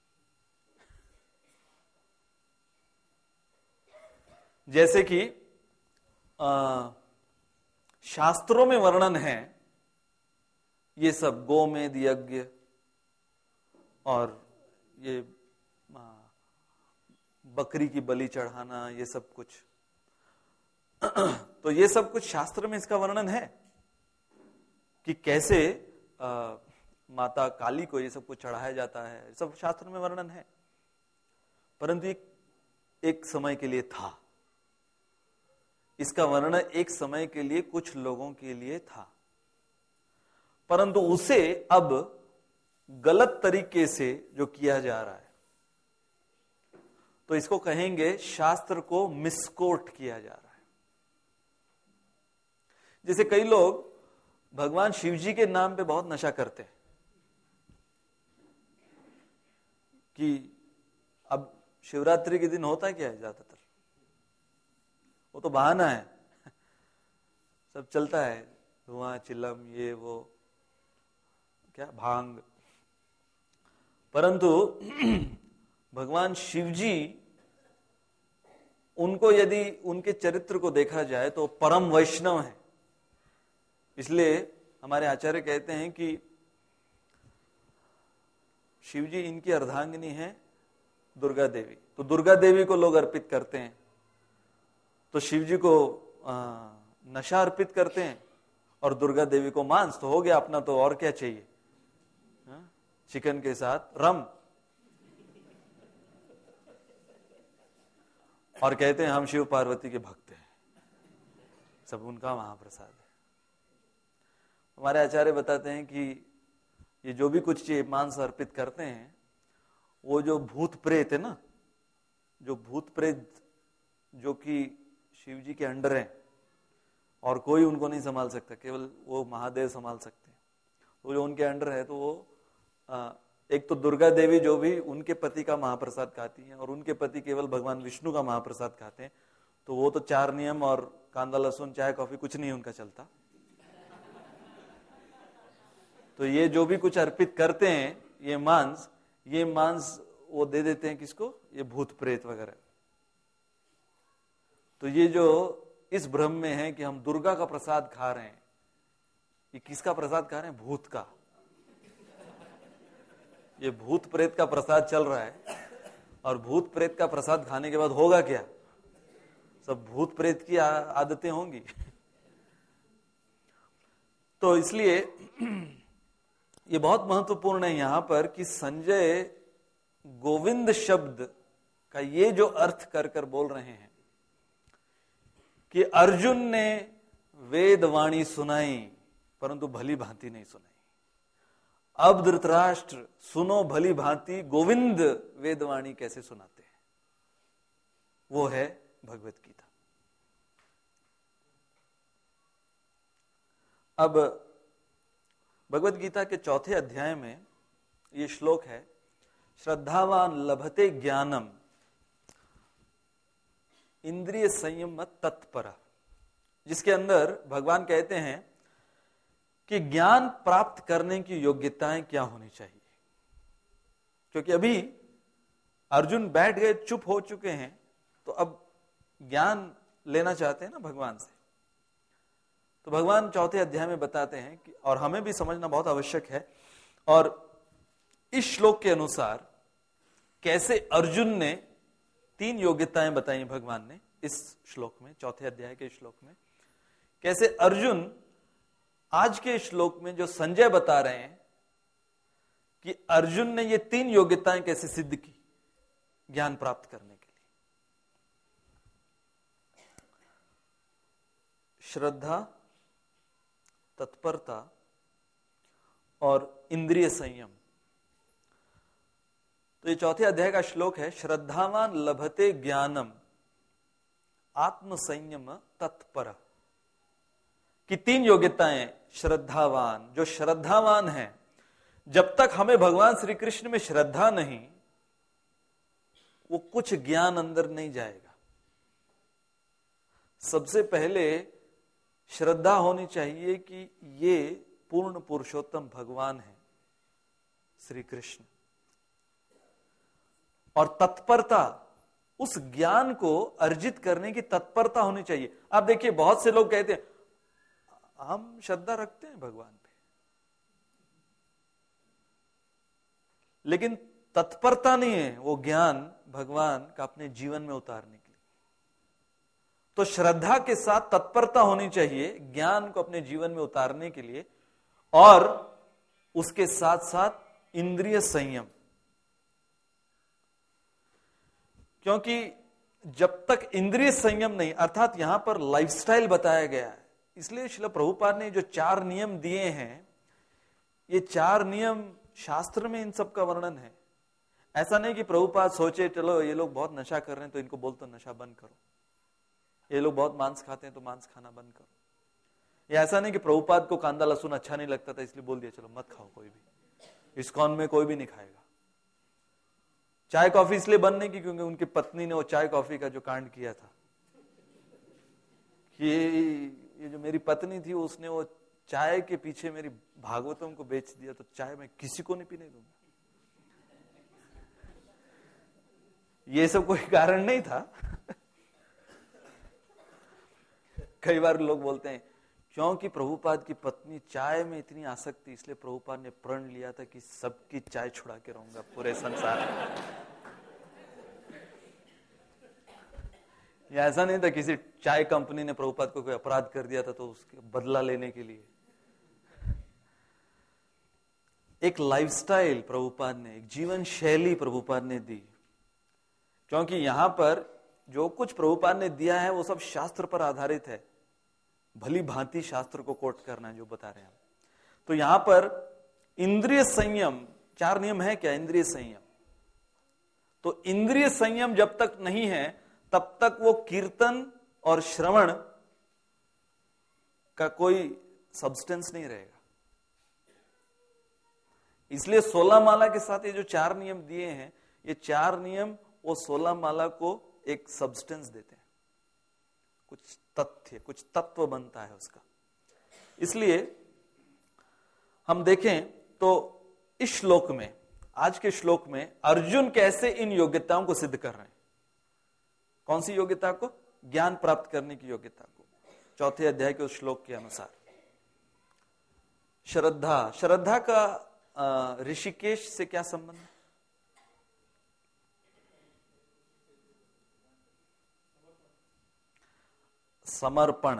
जैसे कि आ, शास्त्रों में वर्णन है ये सब गोमेद यज्ञ और ये आ, बकरी की बलि चढ़ाना, ये सब कुछ तो ये सब कुछ शास्त्र में इसका वर्णन है कि कैसे आ, माता काली को ये सब कुछ चढ़ाया जाता है, सब शास्त्र में वर्णन है। परंतु एक, एक समय के लिए था, इसका वर्णन एक समय के लिए कुछ लोगों के लिए था, परंतु उसे अब गलत तरीके से जो किया जा रहा है तो इसको कहेंगे शास्त्र को मिसकोट किया जा रहा है। जैसे कई लोग भगवान शिव जी के नाम पे बहुत नशा करते हैं कि अब शिवरात्रि के दिन होता क्या है, ज्यादातर वो तो बहाना है, सब चलता है, धुआं चिल्लम ये वो क्या भांग। परंतु भगवान शिव जी, उनको यदि उनके चरित्र को देखा जाए तो परम वैष्णव है। इसलिए हमारे आचार्य कहते हैं कि शिव जी इनकी अर्धांगिनी है दुर्गा देवी, तो दुर्गा देवी को लोग अर्पित करते हैं, तो शिव जी को आ, नशा अर्पित करते हैं और दुर्गा देवी को मांस, तो हो गया अपना, तो और क्या चाहिए? हा? चिकन के साथ रम, और कहते हैं हम शिव पार्वती के भक्त हैं, सब उनका महाप्रसाद है। हमारे आचार्य बताते हैं कि ये जो भी कुछ चीज मांस अर्पित करते हैं, वो जो भूत प्रेत है ना, जो भूत प्रेत जो कि शिव जी के अंडर हैं और कोई उनको नहीं संभाल सकता, केवल वो महादेव संभाल सकते हैं, तो जो उनके अंडर है, तो वो आ, एक तो दुर्गा देवी जो भी उनके पति का महाप्रसाद खाती हैं, और उनके पति केवल भगवान विष्णु का महाप्रसाद खाते हैं, तो वो तो चार नियम और कांदा लहसुन चाय कॉफी कुछ नहीं उनका चलता। तो ये जो भी कुछ अर्पित करते हैं, ये मांस ये मांस वो दे देते हैं किसको? ये भूत प्रेत वगैरह। तो ये जो इस भ्रम में है कि हम दुर्गा का प्रसाद खा रहे हैं, ये किसका प्रसाद खा रहे हैं? भूत का। ये भूत प्रेत का प्रसाद चल रहा है, और भूत प्रेत का प्रसाद खाने के बाद होगा क्या? सब भूत प्रेत की आदतें होंगी। तो इसलिए ये बहुत महत्वपूर्ण है यहां पर कि संजय गोविंद शब्द का ये जो अर्थ कर कर बोल रहे हैं कि अर्जुन ने वेद वाणी सुनाई परंतु भली भांति नहीं सुनाई, अब धृतराष्ट्र सुनो भली भांति गोविंद वेदवाणी कैसे सुनाते हैं, वो है भगवत गीता। अब भगवत गीता के चौथे अध्याय में ये श्लोक है, श्रद्धावान लभते ज्ञानम इंद्रिय संयम तत्पर, जिसके अंदर भगवान कहते हैं कि ज्ञान प्राप्त करने की योग्यताएं क्या होनी चाहिए। क्योंकि अभी अर्जुन बैठ गए, चुप हो चुके हैं, तो अब ज्ञान लेना चाहते हैं ना भगवान से। तो भगवान चौथे अध्याय में बताते हैं कि, और हमें भी समझना बहुत आवश्यक है, और इस श्लोक के अनुसार कैसे अर्जुन ने तीन योग्यताएं बताई भगवान ने इस श्लोक में, चौथे अध्याय के श्लोक में, कैसे अर्जुन आज के श्लोक में जो संजय बता रहे हैं कि अर्जुन ने ये तीन योग्यताएं कैसे सिद्ध की ज्ञान प्राप्त करने के लिए। श्रद्धा, तत्परता और इंद्रिय संयम। तो ये चौथे अध्याय का श्लोक है, श्रद्धावान लभते ज्ञानम आत्म संयम तत्पर, कि तीन योग्यताएं श्रद्धावान, जो श्रद्धावान है, जब तक हमें भगवान श्री कृष्ण में श्रद्धा नहीं, वो कुछ ज्ञान अंदर नहीं जाएगा। सबसे पहले श्रद्धा होनी चाहिए कि ये पूर्ण पुरुषोत्तम भगवान है श्री कृष्ण, और तत्परता, उस ज्ञान को अर्जित करने की तत्परता होनी चाहिए। आप देखिए, बहुत से लोग कहते हैं हम श्रद्धा रखते हैं भगवान पे, लेकिन तत्परता नहीं है वो ज्ञान भगवान का अपने जीवन में उतारने के लिए। तो श्रद्धा के साथ तत्परता होनी चाहिए ज्ञान को अपने जीवन में उतारने के लिए, और उसके साथ साथ इंद्रिय संयम। क्योंकि जब तक इंद्रिय संयम नहीं, अर्थात यहां पर लाइफस्टाइल बताया गया है, इसलिए श्रील प्रभुपाद ने जो चार नियम दिए हैं, ये चार नियम शास्त्र में इन सब का वर्णन है। ऐसा नहीं कि प्रभुपाद सोचे चलो ये लोग बहुत नशा कर रहे हैं तो इनको बोल तो नशा बंद करो, ये लोग बहुत मांस खाते हैं तो मांस खाना बंद करो। ये ऐसा नहीं कि प्रभुपाद को कांदा लहसुन अच्छा नहीं लगता था इसलिए बोल दिया चलो मत खाओ, कोई भी इस्कॉन में कोई भी नहीं खाएगा। चाय कॉफी इसलिए बंद नहीं की क्योंकि उनकी पत्नी ने वो चाय कॉफी का जो कांड किया था कि ये जो मेरी पत्नी थी उसने वो चाय के पीछे मेरी भागवतम को बेच दिया, तो चाय मैं किसी को नहीं पीने दूंगा। ये सब कोई कारण नहीं था। कई बार लोग बोलते हैं क्योंकि प्रभुपाद की पत्नी चाय में इतनी आसक्ति, इसलिए प्रभुपाद ने प्रण लिया था कि सबकी चाय छुड़ा के रहूंगा पूरे संसार में। ऐसा नहीं था किसी चाय कंपनी ने प्रभुपाद को कोई अपराध कर दिया था तो उसके बदला लेने के लिए। एक लाइफस्टाइल प्रभुपाद ने, एक जीवन शैली प्रभुपाद ने दी, क्योंकि यहां पर जो कुछ प्रभुपाद ने दिया है वो सब शास्त्र पर आधारित है। भली भांति शास्त्र को कोट करना है जो बता रहे हैं। तो यहां पर इंद्रिय संयम, चार नियम है क्या? इंद्रिय संयम। तो इंद्रिय संयम जब तक नहीं है तब तक वो कीर्तन और श्रवण का कोई सब्सटेंस नहीं रहेगा। इसलिए सोलह माला के साथ ये जो चार नियम दिए हैं, ये चार नियम वो सोलह माला को एक सब्सटेंस देते हैं, कुछ तथ्य, कुछ तत्व बनता है उसका। इसलिए हम देखें तो इस श्लोक में, आज के श्लोक में अर्जुन कैसे इन योग्यताओं को सिद्ध कर रहे हैं। कौन सी योग्यता को? ज्ञान प्राप्त करने की योग्यता को, चौथे अध्याय के उस श्लोक के अनुसार। श्रद्धा, श्रद्धा का ऋषिकेश से क्या संबंध है? समर्पण।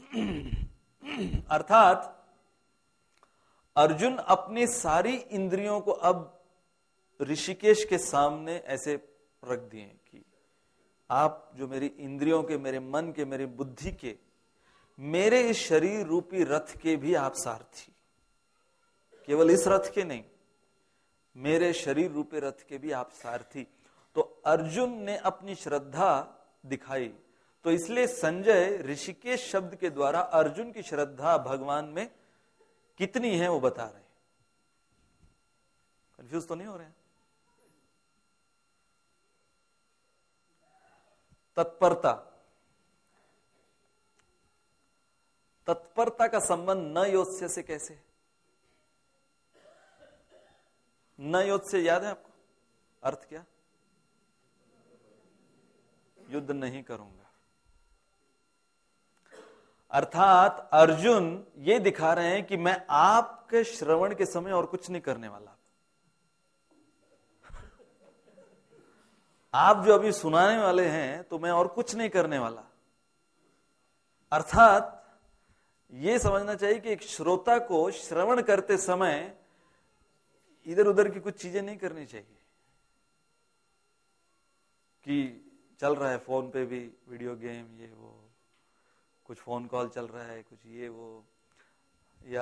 अर्थात अर्जुन अपनी सारी इंद्रियों को अब ऋषिकेश के सामने ऐसे रख दिए कि आप जो मेरी इंद्रियों के, मेरे मन के, मेरी बुद्धि के, मेरे इस शरीर रूपी रथ के भी आप सारथी। केवल इस रथ के नहीं, मेरे शरीर रूपी रथ के भी आप सारथी। तो अर्जुन ने अपनी श्रद्धा दिखाई। तो इसलिए संजय ऋषिकेश शब्द के द्वारा अर्जुन की श्रद्धा भगवान में कितनी है वो बता रहे हैं। कंफ्यूज तो नहीं हो रहे हैं? तत्परता, तत्परता का संबंध न योत्स्य से कैसे? न योत्स्य याद है आपको? अर्थ क्या? युद्ध नहीं करूंगा। अर्थात अर्जुन ये दिखा रहे हैं कि मैं आपके श्रवण के समय और कुछ नहीं करने वाला। आप जो अभी सुनाने वाले हैं तो मैं और कुछ नहीं करने वाला। अर्थात ये समझना चाहिए कि एक श्रोता को श्रवण करते समय इधर उधर की कुछ चीजें नहीं करनी चाहिए कि चल रहा है फोन पे भी वीडियो गेम, ये वो, कुछ फोन कॉल चल रहा है, कुछ ये वो, या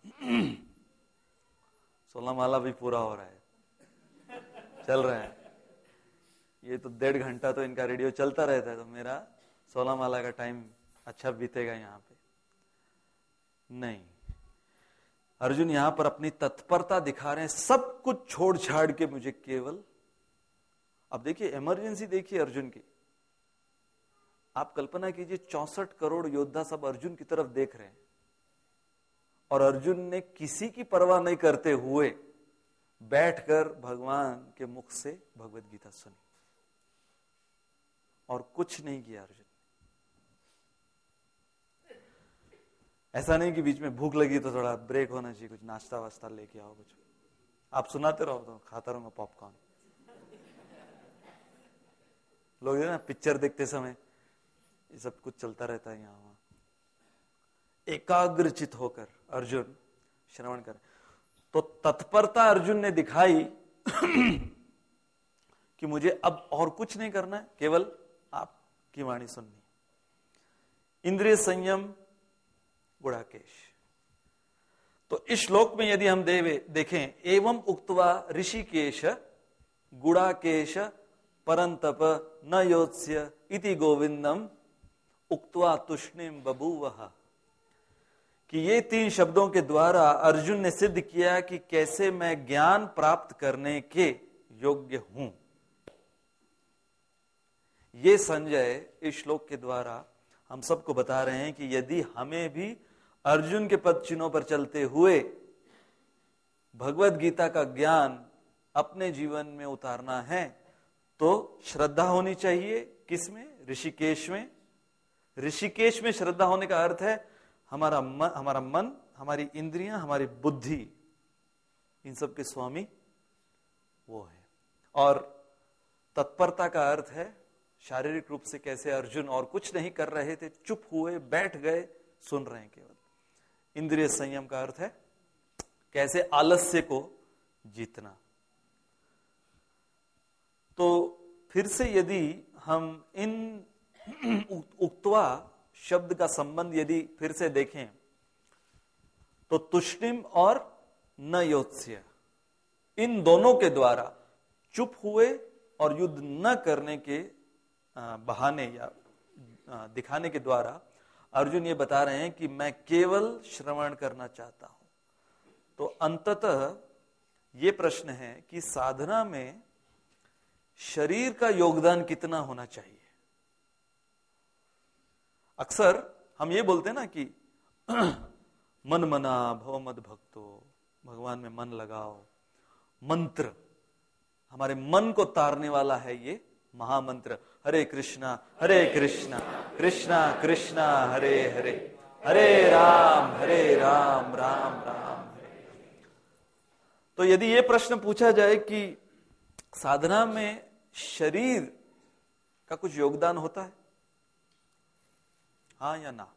सोलह माला भी पूरा हो रहा है, चल रहा है। ये तो डेढ़ घंटा तो इनका रेडियो चलता रहता है, तो मेरा सोलह माला का टाइम अच्छा बीतेगा यहाँ पे। नहीं, अर्जुन यहां पर अपनी तत्परता दिखा रहे हैं, सब कुछ छोड़ छाड़ के मुझे केवल। अब देखिए इमरजेंसी, देखिए अर्जुन की। आप कल्पना कीजिए चौसठ करोड़ योद्धा सब अर्जुन की तरफ देख रहे हैं और अर्जुन ने किसी की परवाह नहीं करते हुए बैठकर भगवान के मुख से भगवत गीता सुनी और कुछ नहीं किया अर्जुन। ऐसा नहीं कि बीच में भूख लगी तो थोड़ा ब्रेक होना चाहिए, कुछ नाश्ता वास्ता लेके आओ, कुछ आप सुनाते रहो तो खाता रहूंगा पॉपकॉर्न। लोग ना पिक्चर देखते समय ये सब कुछ चलता रहता है यहाँ वहां। एकाग्रचित होकर अर्जुन श्रवण करे। तो तत्परता अर्जुन ने दिखाई कि मुझे अब और कुछ नहीं करना है, केवल आपकी वाणी सुननी। इंद्रिय संयम, गुड़ाकेश। तो इस श्लोक में यदि हम देवे देखें, एवं उक्त्वा ऋषिकेश गुड़ाकेश परंतप न योत्स्य इति गोविंदम उक्त्वा तुष्णिम बभूवः, कि ये तीन शब्दों के द्वारा अर्जुन ने सिद्ध किया कि कैसे मैं ज्ञान प्राप्त करने के योग्य हूं। ये संजय इस श्लोक के द्वारा हम सबको बता रहे हैं कि यदि हमें भी अर्जुन के पद चिन्हों पर चलते हुए भगवत गीता का ज्ञान अपने जीवन में उतारना है तो श्रद्धा होनी चाहिए। किसमें? ऋषिकेश में। ऋषिकेश में श्रद्धा होने का अर्थ है हमारा मन, हमारा मन, हमारी इंद्रियां, हमारी बुद्धि, इन सब के स्वामी वो है। और तत्परता का अर्थ है शारीरिक रूप से कैसे अर्जुन और कुछ नहीं कर रहे थे, चुप हुए, बैठ गए, सुन रहे हैं केवल। इंद्रिय संयम का अर्थ है कैसे आलस्य को जीतना। तो फिर से यदि हम इन उक्त्वा शब्द का संबंध यदि फिर से देखें तो तुष्टिम और न योत्स्य, इन दोनों के द्वारा, चुप हुए और युद्ध न करने के बहाने या दिखाने के द्वारा अर्जुन ये बता रहे हैं कि मैं केवल श्रवण करना चाहता हूं। तो अंततः ये प्रश्न है कि साधना में शरीर का योगदान कितना होना चाहिए। अक्सर हम ये बोलते हैं ना कि मन मना भव मद भक्तो, भगवान में मन लगाओ। मंत्र, हमारे मन को तारने वाला है ये महामंत्र, हरे कृष्णा हरे कृष्णा कृष्णा कृष्णा हरे हरे, हरे राम हरे राम राम राम हरे। तो यदि ये प्रश्न पूछा जाए कि साधना में शरीर का कुछ योगदान होता है, हाँ या ना?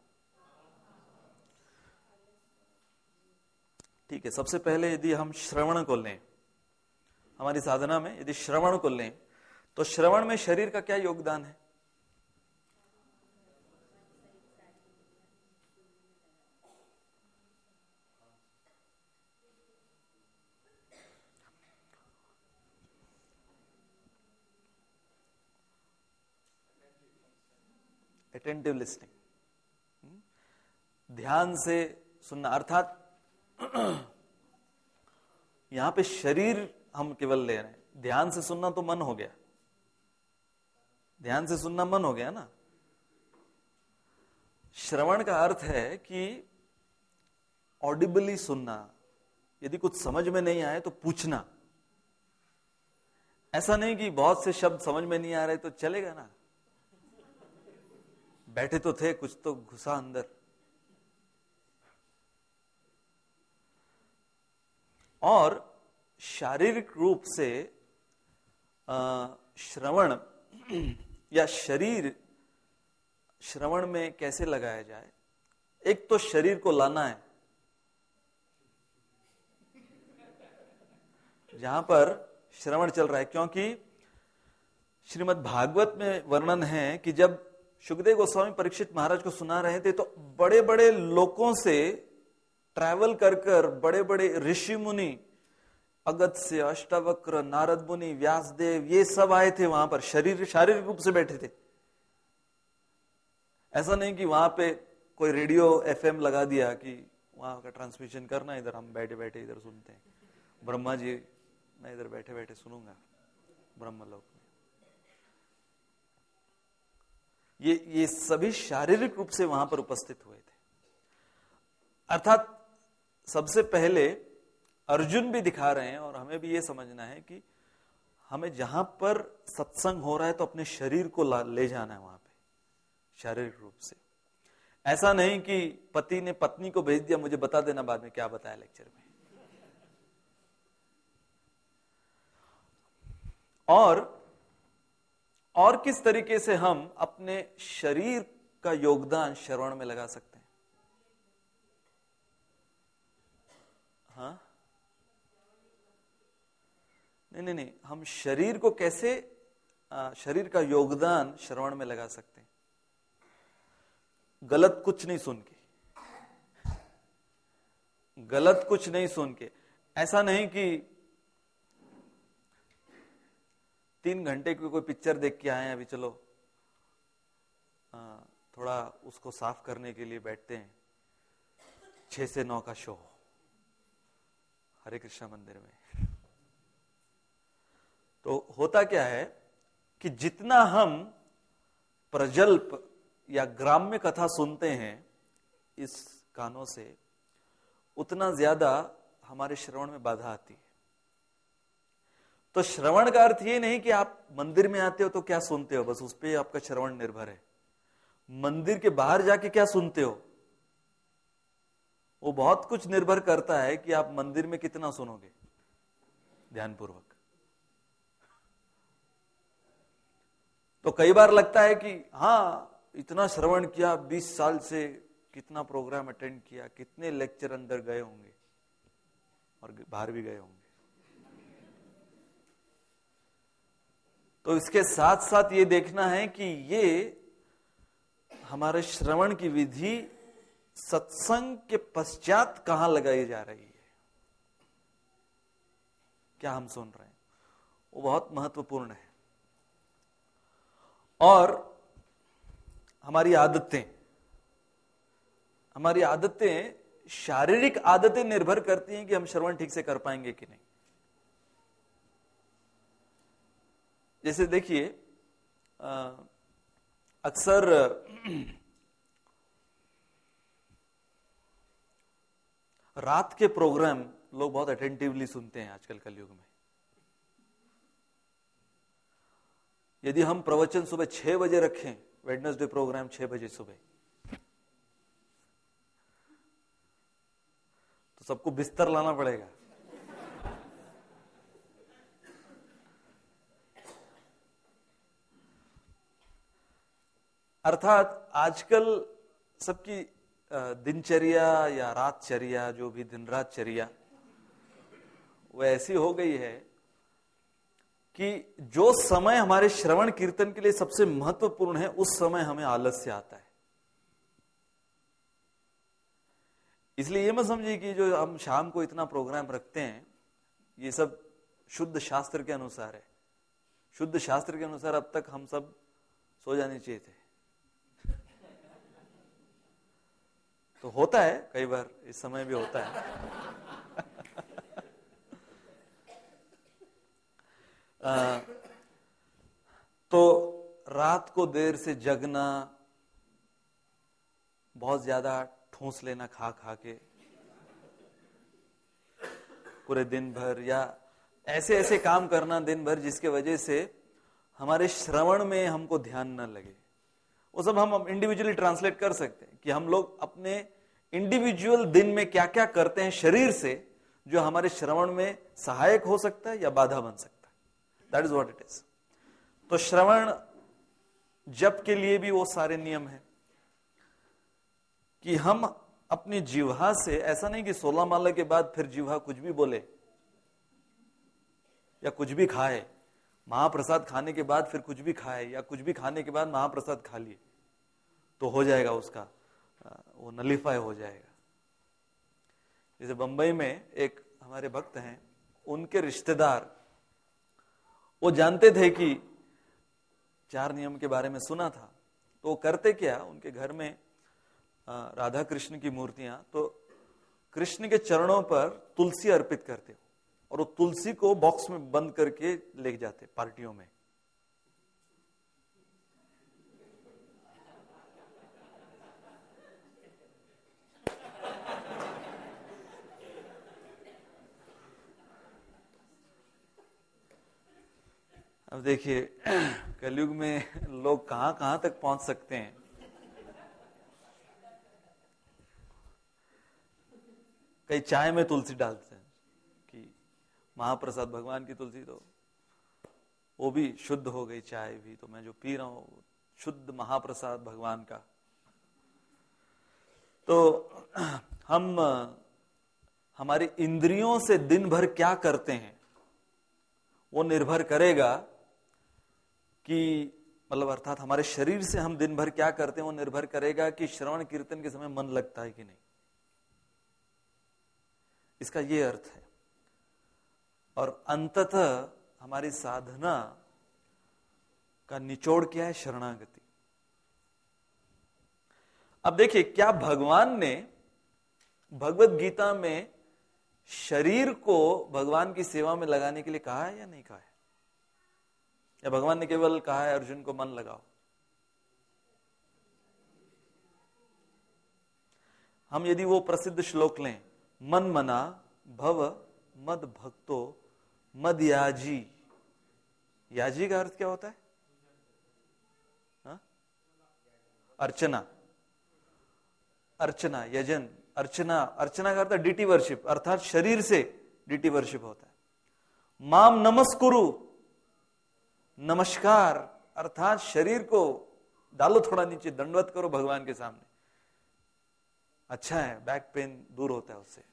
ठीक है, सबसे पहले यदि हम श्रवण को लें, हमारी साधना में यदि श्रवण को लें तो श्रवण में शरीर का क्या योगदान है? अटेंटिव लिसनिंग, ध्यान से सुनना। अर्थात यहां पे शरीर हम केवल ले रहे हैं, ध्यान से सुनना तो मन हो गया, ध्यान से सुनना मन हो गया ना। श्रवण का अर्थ है कि ऑडिबली सुनना, यदि कुछ समझ में नहीं आए तो पूछना। ऐसा नहीं कि बहुत से शब्द समझ में नहीं आ रहे तो चलेगा ना, बैठे तो थे, कुछ तो घुसा अंदर। और शारीरिक रूप से श्रवण या शरीर श्रवण में कैसे लगाया जाए? एक तो शरीर को लाना है, जहां पर श्रवण चल रहा है, क्योंकि श्रीमद् भागवत में वर्णन है कि जब शुकदेव गोस्वामी परीक्षित महाराज को सुना रहे थे तो बड़े बड़े लोकों से ट्रैवल कर कर बड़े बड़े ऋषि मुनि, अगस्त्य, अष्टावक्र, नारद मुनि, व्यासदेव, ये सब आए थे वहां पर, शरीर शारीरिक रूप से बैठे थे। ऐसा नहीं कि वहां पे कोई रेडियो एफएम लगा दिया कि वहां का ट्रांसमिशन करना, इधर हम बैठे बैठे इधर सुनते हैं। ब्रह्मा जी, मैं इधर बैठे बैठे सुनूंगा ब्रह्मलोक में। ये ये सभी शारीरिक रूप से वहां पर उपस्थित हुए थे। अर्थात सबसे पहले अर्जुन भी दिखा रहे हैं और हमें भी ये समझना है कि हमें जहां पर सत्संग हो रहा है तो अपने शरीर को ले जाना है वहां पे, शारीरिक रूप से। ऐसा नहीं कि पति ने पत्नी को भेज दिया, मुझे बता देना बाद में क्या बताया लेक्चर में। और और किस तरीके से हम अपने शरीर का योगदान श्रवण में लगा सकते हैं? हाँ, नहीं नहीं नहीं हम शरीर को कैसे आ, शरीर का योगदान श्रवण में लगा सकते हैं? गलत कुछ नहीं सुन के, गलत कुछ नहीं सुन के। ऐसा नहीं कि तीन घंटे की कोई पिक्चर देख के आए हैं, अभी चलो आ, थोड़ा उसको साफ करने के लिए बैठते हैं, छह से नौ का शो हरे कृष्णा मंदिर में। तो होता क्या है कि जितना हम प्रजल्प या ग्राम्य कथा सुनते हैं इस कानों से, उतना ज्यादा हमारे श्रवण में बाधा आती है। तो श्रवण का अर्थ ये नहीं कि आप मंदिर में आते हो तो क्या सुनते हो, बस उस पर आपका श्रवण निर्भर है। मंदिर के बाहर जाके क्या सुनते हो, वो बहुत कुछ निर्भर करता है कि आप मंदिर में कितना सुनोगे ध्यानपूर्वक। तो कई बार लगता है कि हाँ इतना श्रवण किया, बीस साल से कितना प्रोग्राम अटेंड किया, कितने लेक्चर अंदर गए होंगे और बाहर भी गए होंगे। तो इसके साथ साथ ये देखना है कि ये हमारे श्रवण की विधि सत्संग के पश्चात कहां लगाई जा रही है, क्या हम सुन रहे हैं, वो बहुत महत्वपूर्ण है। और हमारी आदतें हमारी आदतें शारीरिक आदतें निर्भर करती हैं कि हम श्रवण ठीक से कर पाएंगे कि नहीं। जैसे देखिए अक्सर रात के प्रोग्राम लोग बहुत अटेंटिवली सुनते हैं आजकल कलयुग में। यदि हम प्रवचन सुबह छह बजे रखें, वेडनेसडे प्रोग्राम छह बजे सुबह, तो सबको बिस्तर लाना पड़ेगा। अर्थात आजकल सबकी दिनचर्या या रातचर्या, जो भी दिन रात चर्या, वो ऐसी हो गई है कि जो समय हमारे श्रवण कीर्तन के लिए सबसे महत्वपूर्ण है, उस समय हमें आलस्य आता है। इसलिए ये मत समझिए कि जो हम शाम को इतना प्रोग्राम रखते हैं ये सब शुद्ध शास्त्र के अनुसार है। शुद्ध शास्त्र के अनुसार अब तक हम सब सो जाने चाहिए थे। तो होता है कई बार, इस समय भी होता है। आ, तो रात को देर से जगना, बहुत ज्यादा ठूंस लेना खा खा के पूरे दिन भर, या ऐसे ऐसे काम करना दिन भर जिसके वजह से हमारे श्रवण में हमको ध्यान न लगे, वो सब हम इंडिविजुअली ट्रांसलेट कर सकते हैं कि हम लोग अपने इंडिविजुअल दिन में क्या क्या करते हैं शरीर से जो हमारे श्रवण में सहायक हो सकता है या बाधा बन सकता है। That is what it is. तो श्रवण जप के लिए भी वो सारे नियम है कि हम अपनी जिह्वा से, ऐसा नहीं कि सोलह माला के बाद फिर जिह्वा कुछ भी बोले या कुछ भी खाए, महाप्रसाद खाने के बाद फिर कुछ भी खाए या कुछ भी खाने के बाद महाप्रसाद खा लिए तो हो जाएगा, उसका वो नलीफाई हो जाएगा। जैसे बंबई में एक हमारे भक्त हैं, उनके रिश्तेदार वो जानते थे कि चार नियम के बारे में सुना था, तो वो करते क्या, उनके घर में राधा कृष्ण की मूर्तियां, तो कृष्ण के चरणों पर तुलसी अर्पित करते और वो तुलसी को बॉक्स में बंद करके ले जाते पार्टियों में। अब देखिए कलयुग में लोग कहां कहां तक पहुंच सकते हैं। कई चाय में तुलसी डालते हैं कि महाप्रसाद भगवान की तुलसी, तो वो भी शुद्ध हो गई चाय भी, तो मैं जो पी रहा हूं शुद्ध महाप्रसाद भगवान का। तो हम हमारी इंद्रियों से दिन भर क्या करते हैं वो निर्भर करेगा कि, मतलब अर्थात हमारे शरीर से हम दिन भर क्या करते हैं वो निर्भर करेगा कि श्रवण कीर्तन के समय मन लगता है कि नहीं। इसका ये अर्थ है। और अंततः हमारी साधना का निचोड़ क्या है, शरणागति। अब देखिए, क्या भगवान ने भगवत गीता में शरीर को भगवान की सेवा में लगाने के लिए कहा है या नहीं कहा है? या भगवान ने केवल कहा है अर्जुन को मन लगाओ? हम यदि वो प्रसिद्ध श्लोक लें, मन मना भव मद भक्तो मद याजी। याजी का अर्थ क्या होता है? हा? अर्चना, अर्चना, यजन, अर्चना, अर्चना का अर्थ डीटी वर्शिप, अर्थात शरीर से डीटी वर्शिप होता है। माम नमस्कुरु, नमस्कार अर्थात शरीर को डालो थोड़ा नीचे, दंडवत करो भगवान के सामने। अच्छा है, बैक पेन दूर होता है उससे।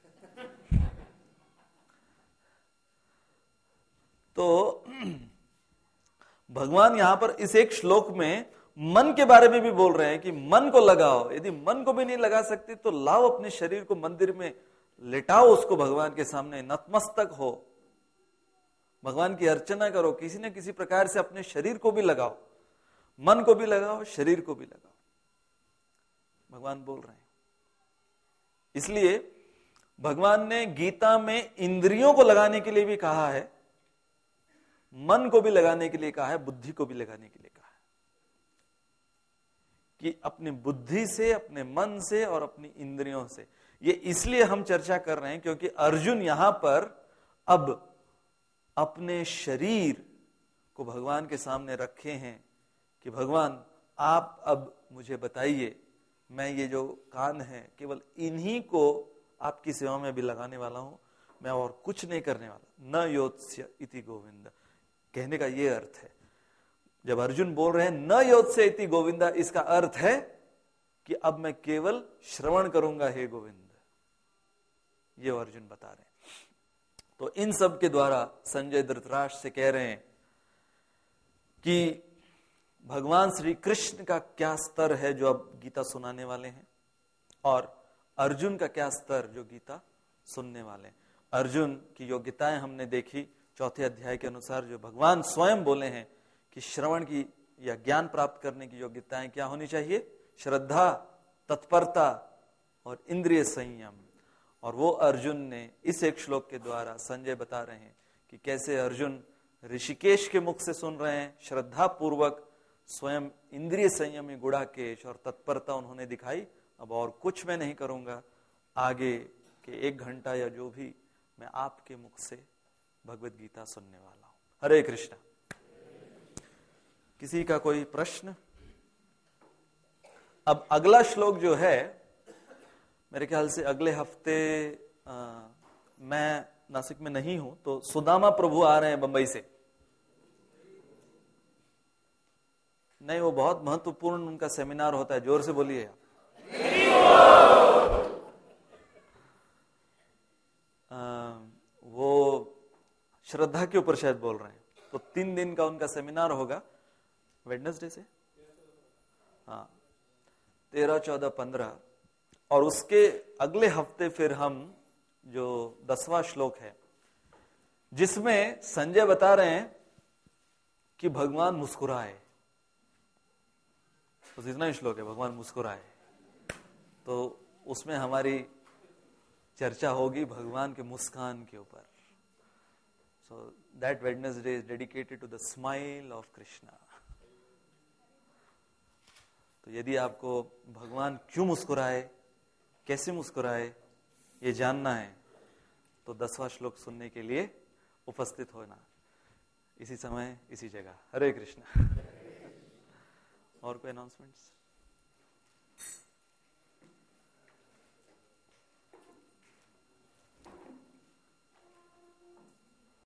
तो भगवान यहां पर इस एक श्लोक में मन के बारे में भी बोल रहे हैं कि मन को लगाओ। यदि मन को भी नहीं लगा सकते तो लाओ अपने शरीर को मंदिर में, लेटाओ उसको भगवान के सामने, नतमस्तक हो, भगवान की अर्चना करो, किसी न किसी प्रकार से अपने शरीर को भी लगाओ, मन को भी लगाओ, शरीर को भी लगाओ, भगवान बोल रहे हैं। इसलिए भगवान ने गीता में इंद्रियों को लगाने के लिए भी कहा है, मन को भी लगाने के लिए कहा है, बुद्धि को भी लगाने के लिए कहा है, कि अपनी बुद्धि से, अपने मन से और अपनी इंद्रियों से। ये इसलिए हम चर्चा कर रहे हैं क्योंकि अर्जुन यहां पर अब अपने शरीर को भगवान के सामने रखे हैं कि भगवान आप अब मुझे बताइए, मैं ये जो कान है केवल इन्हीं को आपकी सेवा में भी लगाने वाला हूं, मैं और कुछ नहीं करने वाला। न योत्स्य इति गोविंद, कहने का ये अर्थ है। जब अर्जुन बोल रहे हैं न योत्स्य इति गोविंदा, इसका अर्थ है कि अब मैं केवल श्रवण करूंगा हे गोविंद, ये अर्जुन बता रहे हैं। तो इन सब के द्वारा संजय धृतराष्ट्र से कह रहे हैं कि भगवान श्री कृष्ण का क्या स्तर है जो अब गीता सुनाने वाले हैं, और अर्जुन का क्या स्तर जो गीता सुनने वाले हैं। अर्जुन की योग्यताएं हमने देखी चौथे अध्याय के अनुसार, जो भगवान स्वयं बोले हैं कि श्रवण की या ज्ञान प्राप्त करने की योग्यताएं क्या होनी चाहिए, श्रद्धा, तत्परता और इंद्रिय संयम। और वो अर्जुन ने इस एक श्लोक के द्वारा संजय बता रहे हैं कि कैसे अर्जुन ऋषिकेश के मुख से सुन रहे हैं, श्रद्धा पूर्वक स्वयं इंद्रिय संयमी गुड़ाकेश और तत्परता उन्होंने दिखाई। अब और कुछ मैं नहीं करूंगा, आगे के एक घंटा या जो भी, मैं आपके मुख से भगवत गीता सुनने वाला हूं। हरे कृष्णा। किसी का कोई प्रश्न? अब अगला श्लोक जो है, मेरे ख्याल से अगले हफ्ते आ, मैं नासिक में नहीं हूं, तो सुदामा प्रभु आ रहे हैं बंबई से। नहीं, वो बहुत महत्वपूर्ण उनका सेमिनार होता है, जोर से बोलिए। आ, वो श्रद्धा के ऊपर शायद बोल रहे हैं, तो तीन दिन का उनका सेमिनार होगा वेडनेसडे से, हाँ, तेरह चौदह पंद्रह। और उसके अगले हफ्ते फिर हम जो दसवां श्लोक है, जिसमें संजय बता रहे हैं कि भगवान मुस्कुराए, तो इतना ही श्लोक है, भगवान मुस्कुराए। तो उसमें हमारी चर्चा होगी भगवान के मुस्कान के ऊपर। So that Wednesday is dedicated to the smile of Krishna. तो यदि आपको भगवान क्यों मुस्कुराए, कैसे मुस्कुराए, ये जानना है, तो दसवां श्लोक सुनने के लिए उपस्थित होना, इसी समय इसी जगह। हरे कृष्णा। और कोई अनाउंसमेंट्स?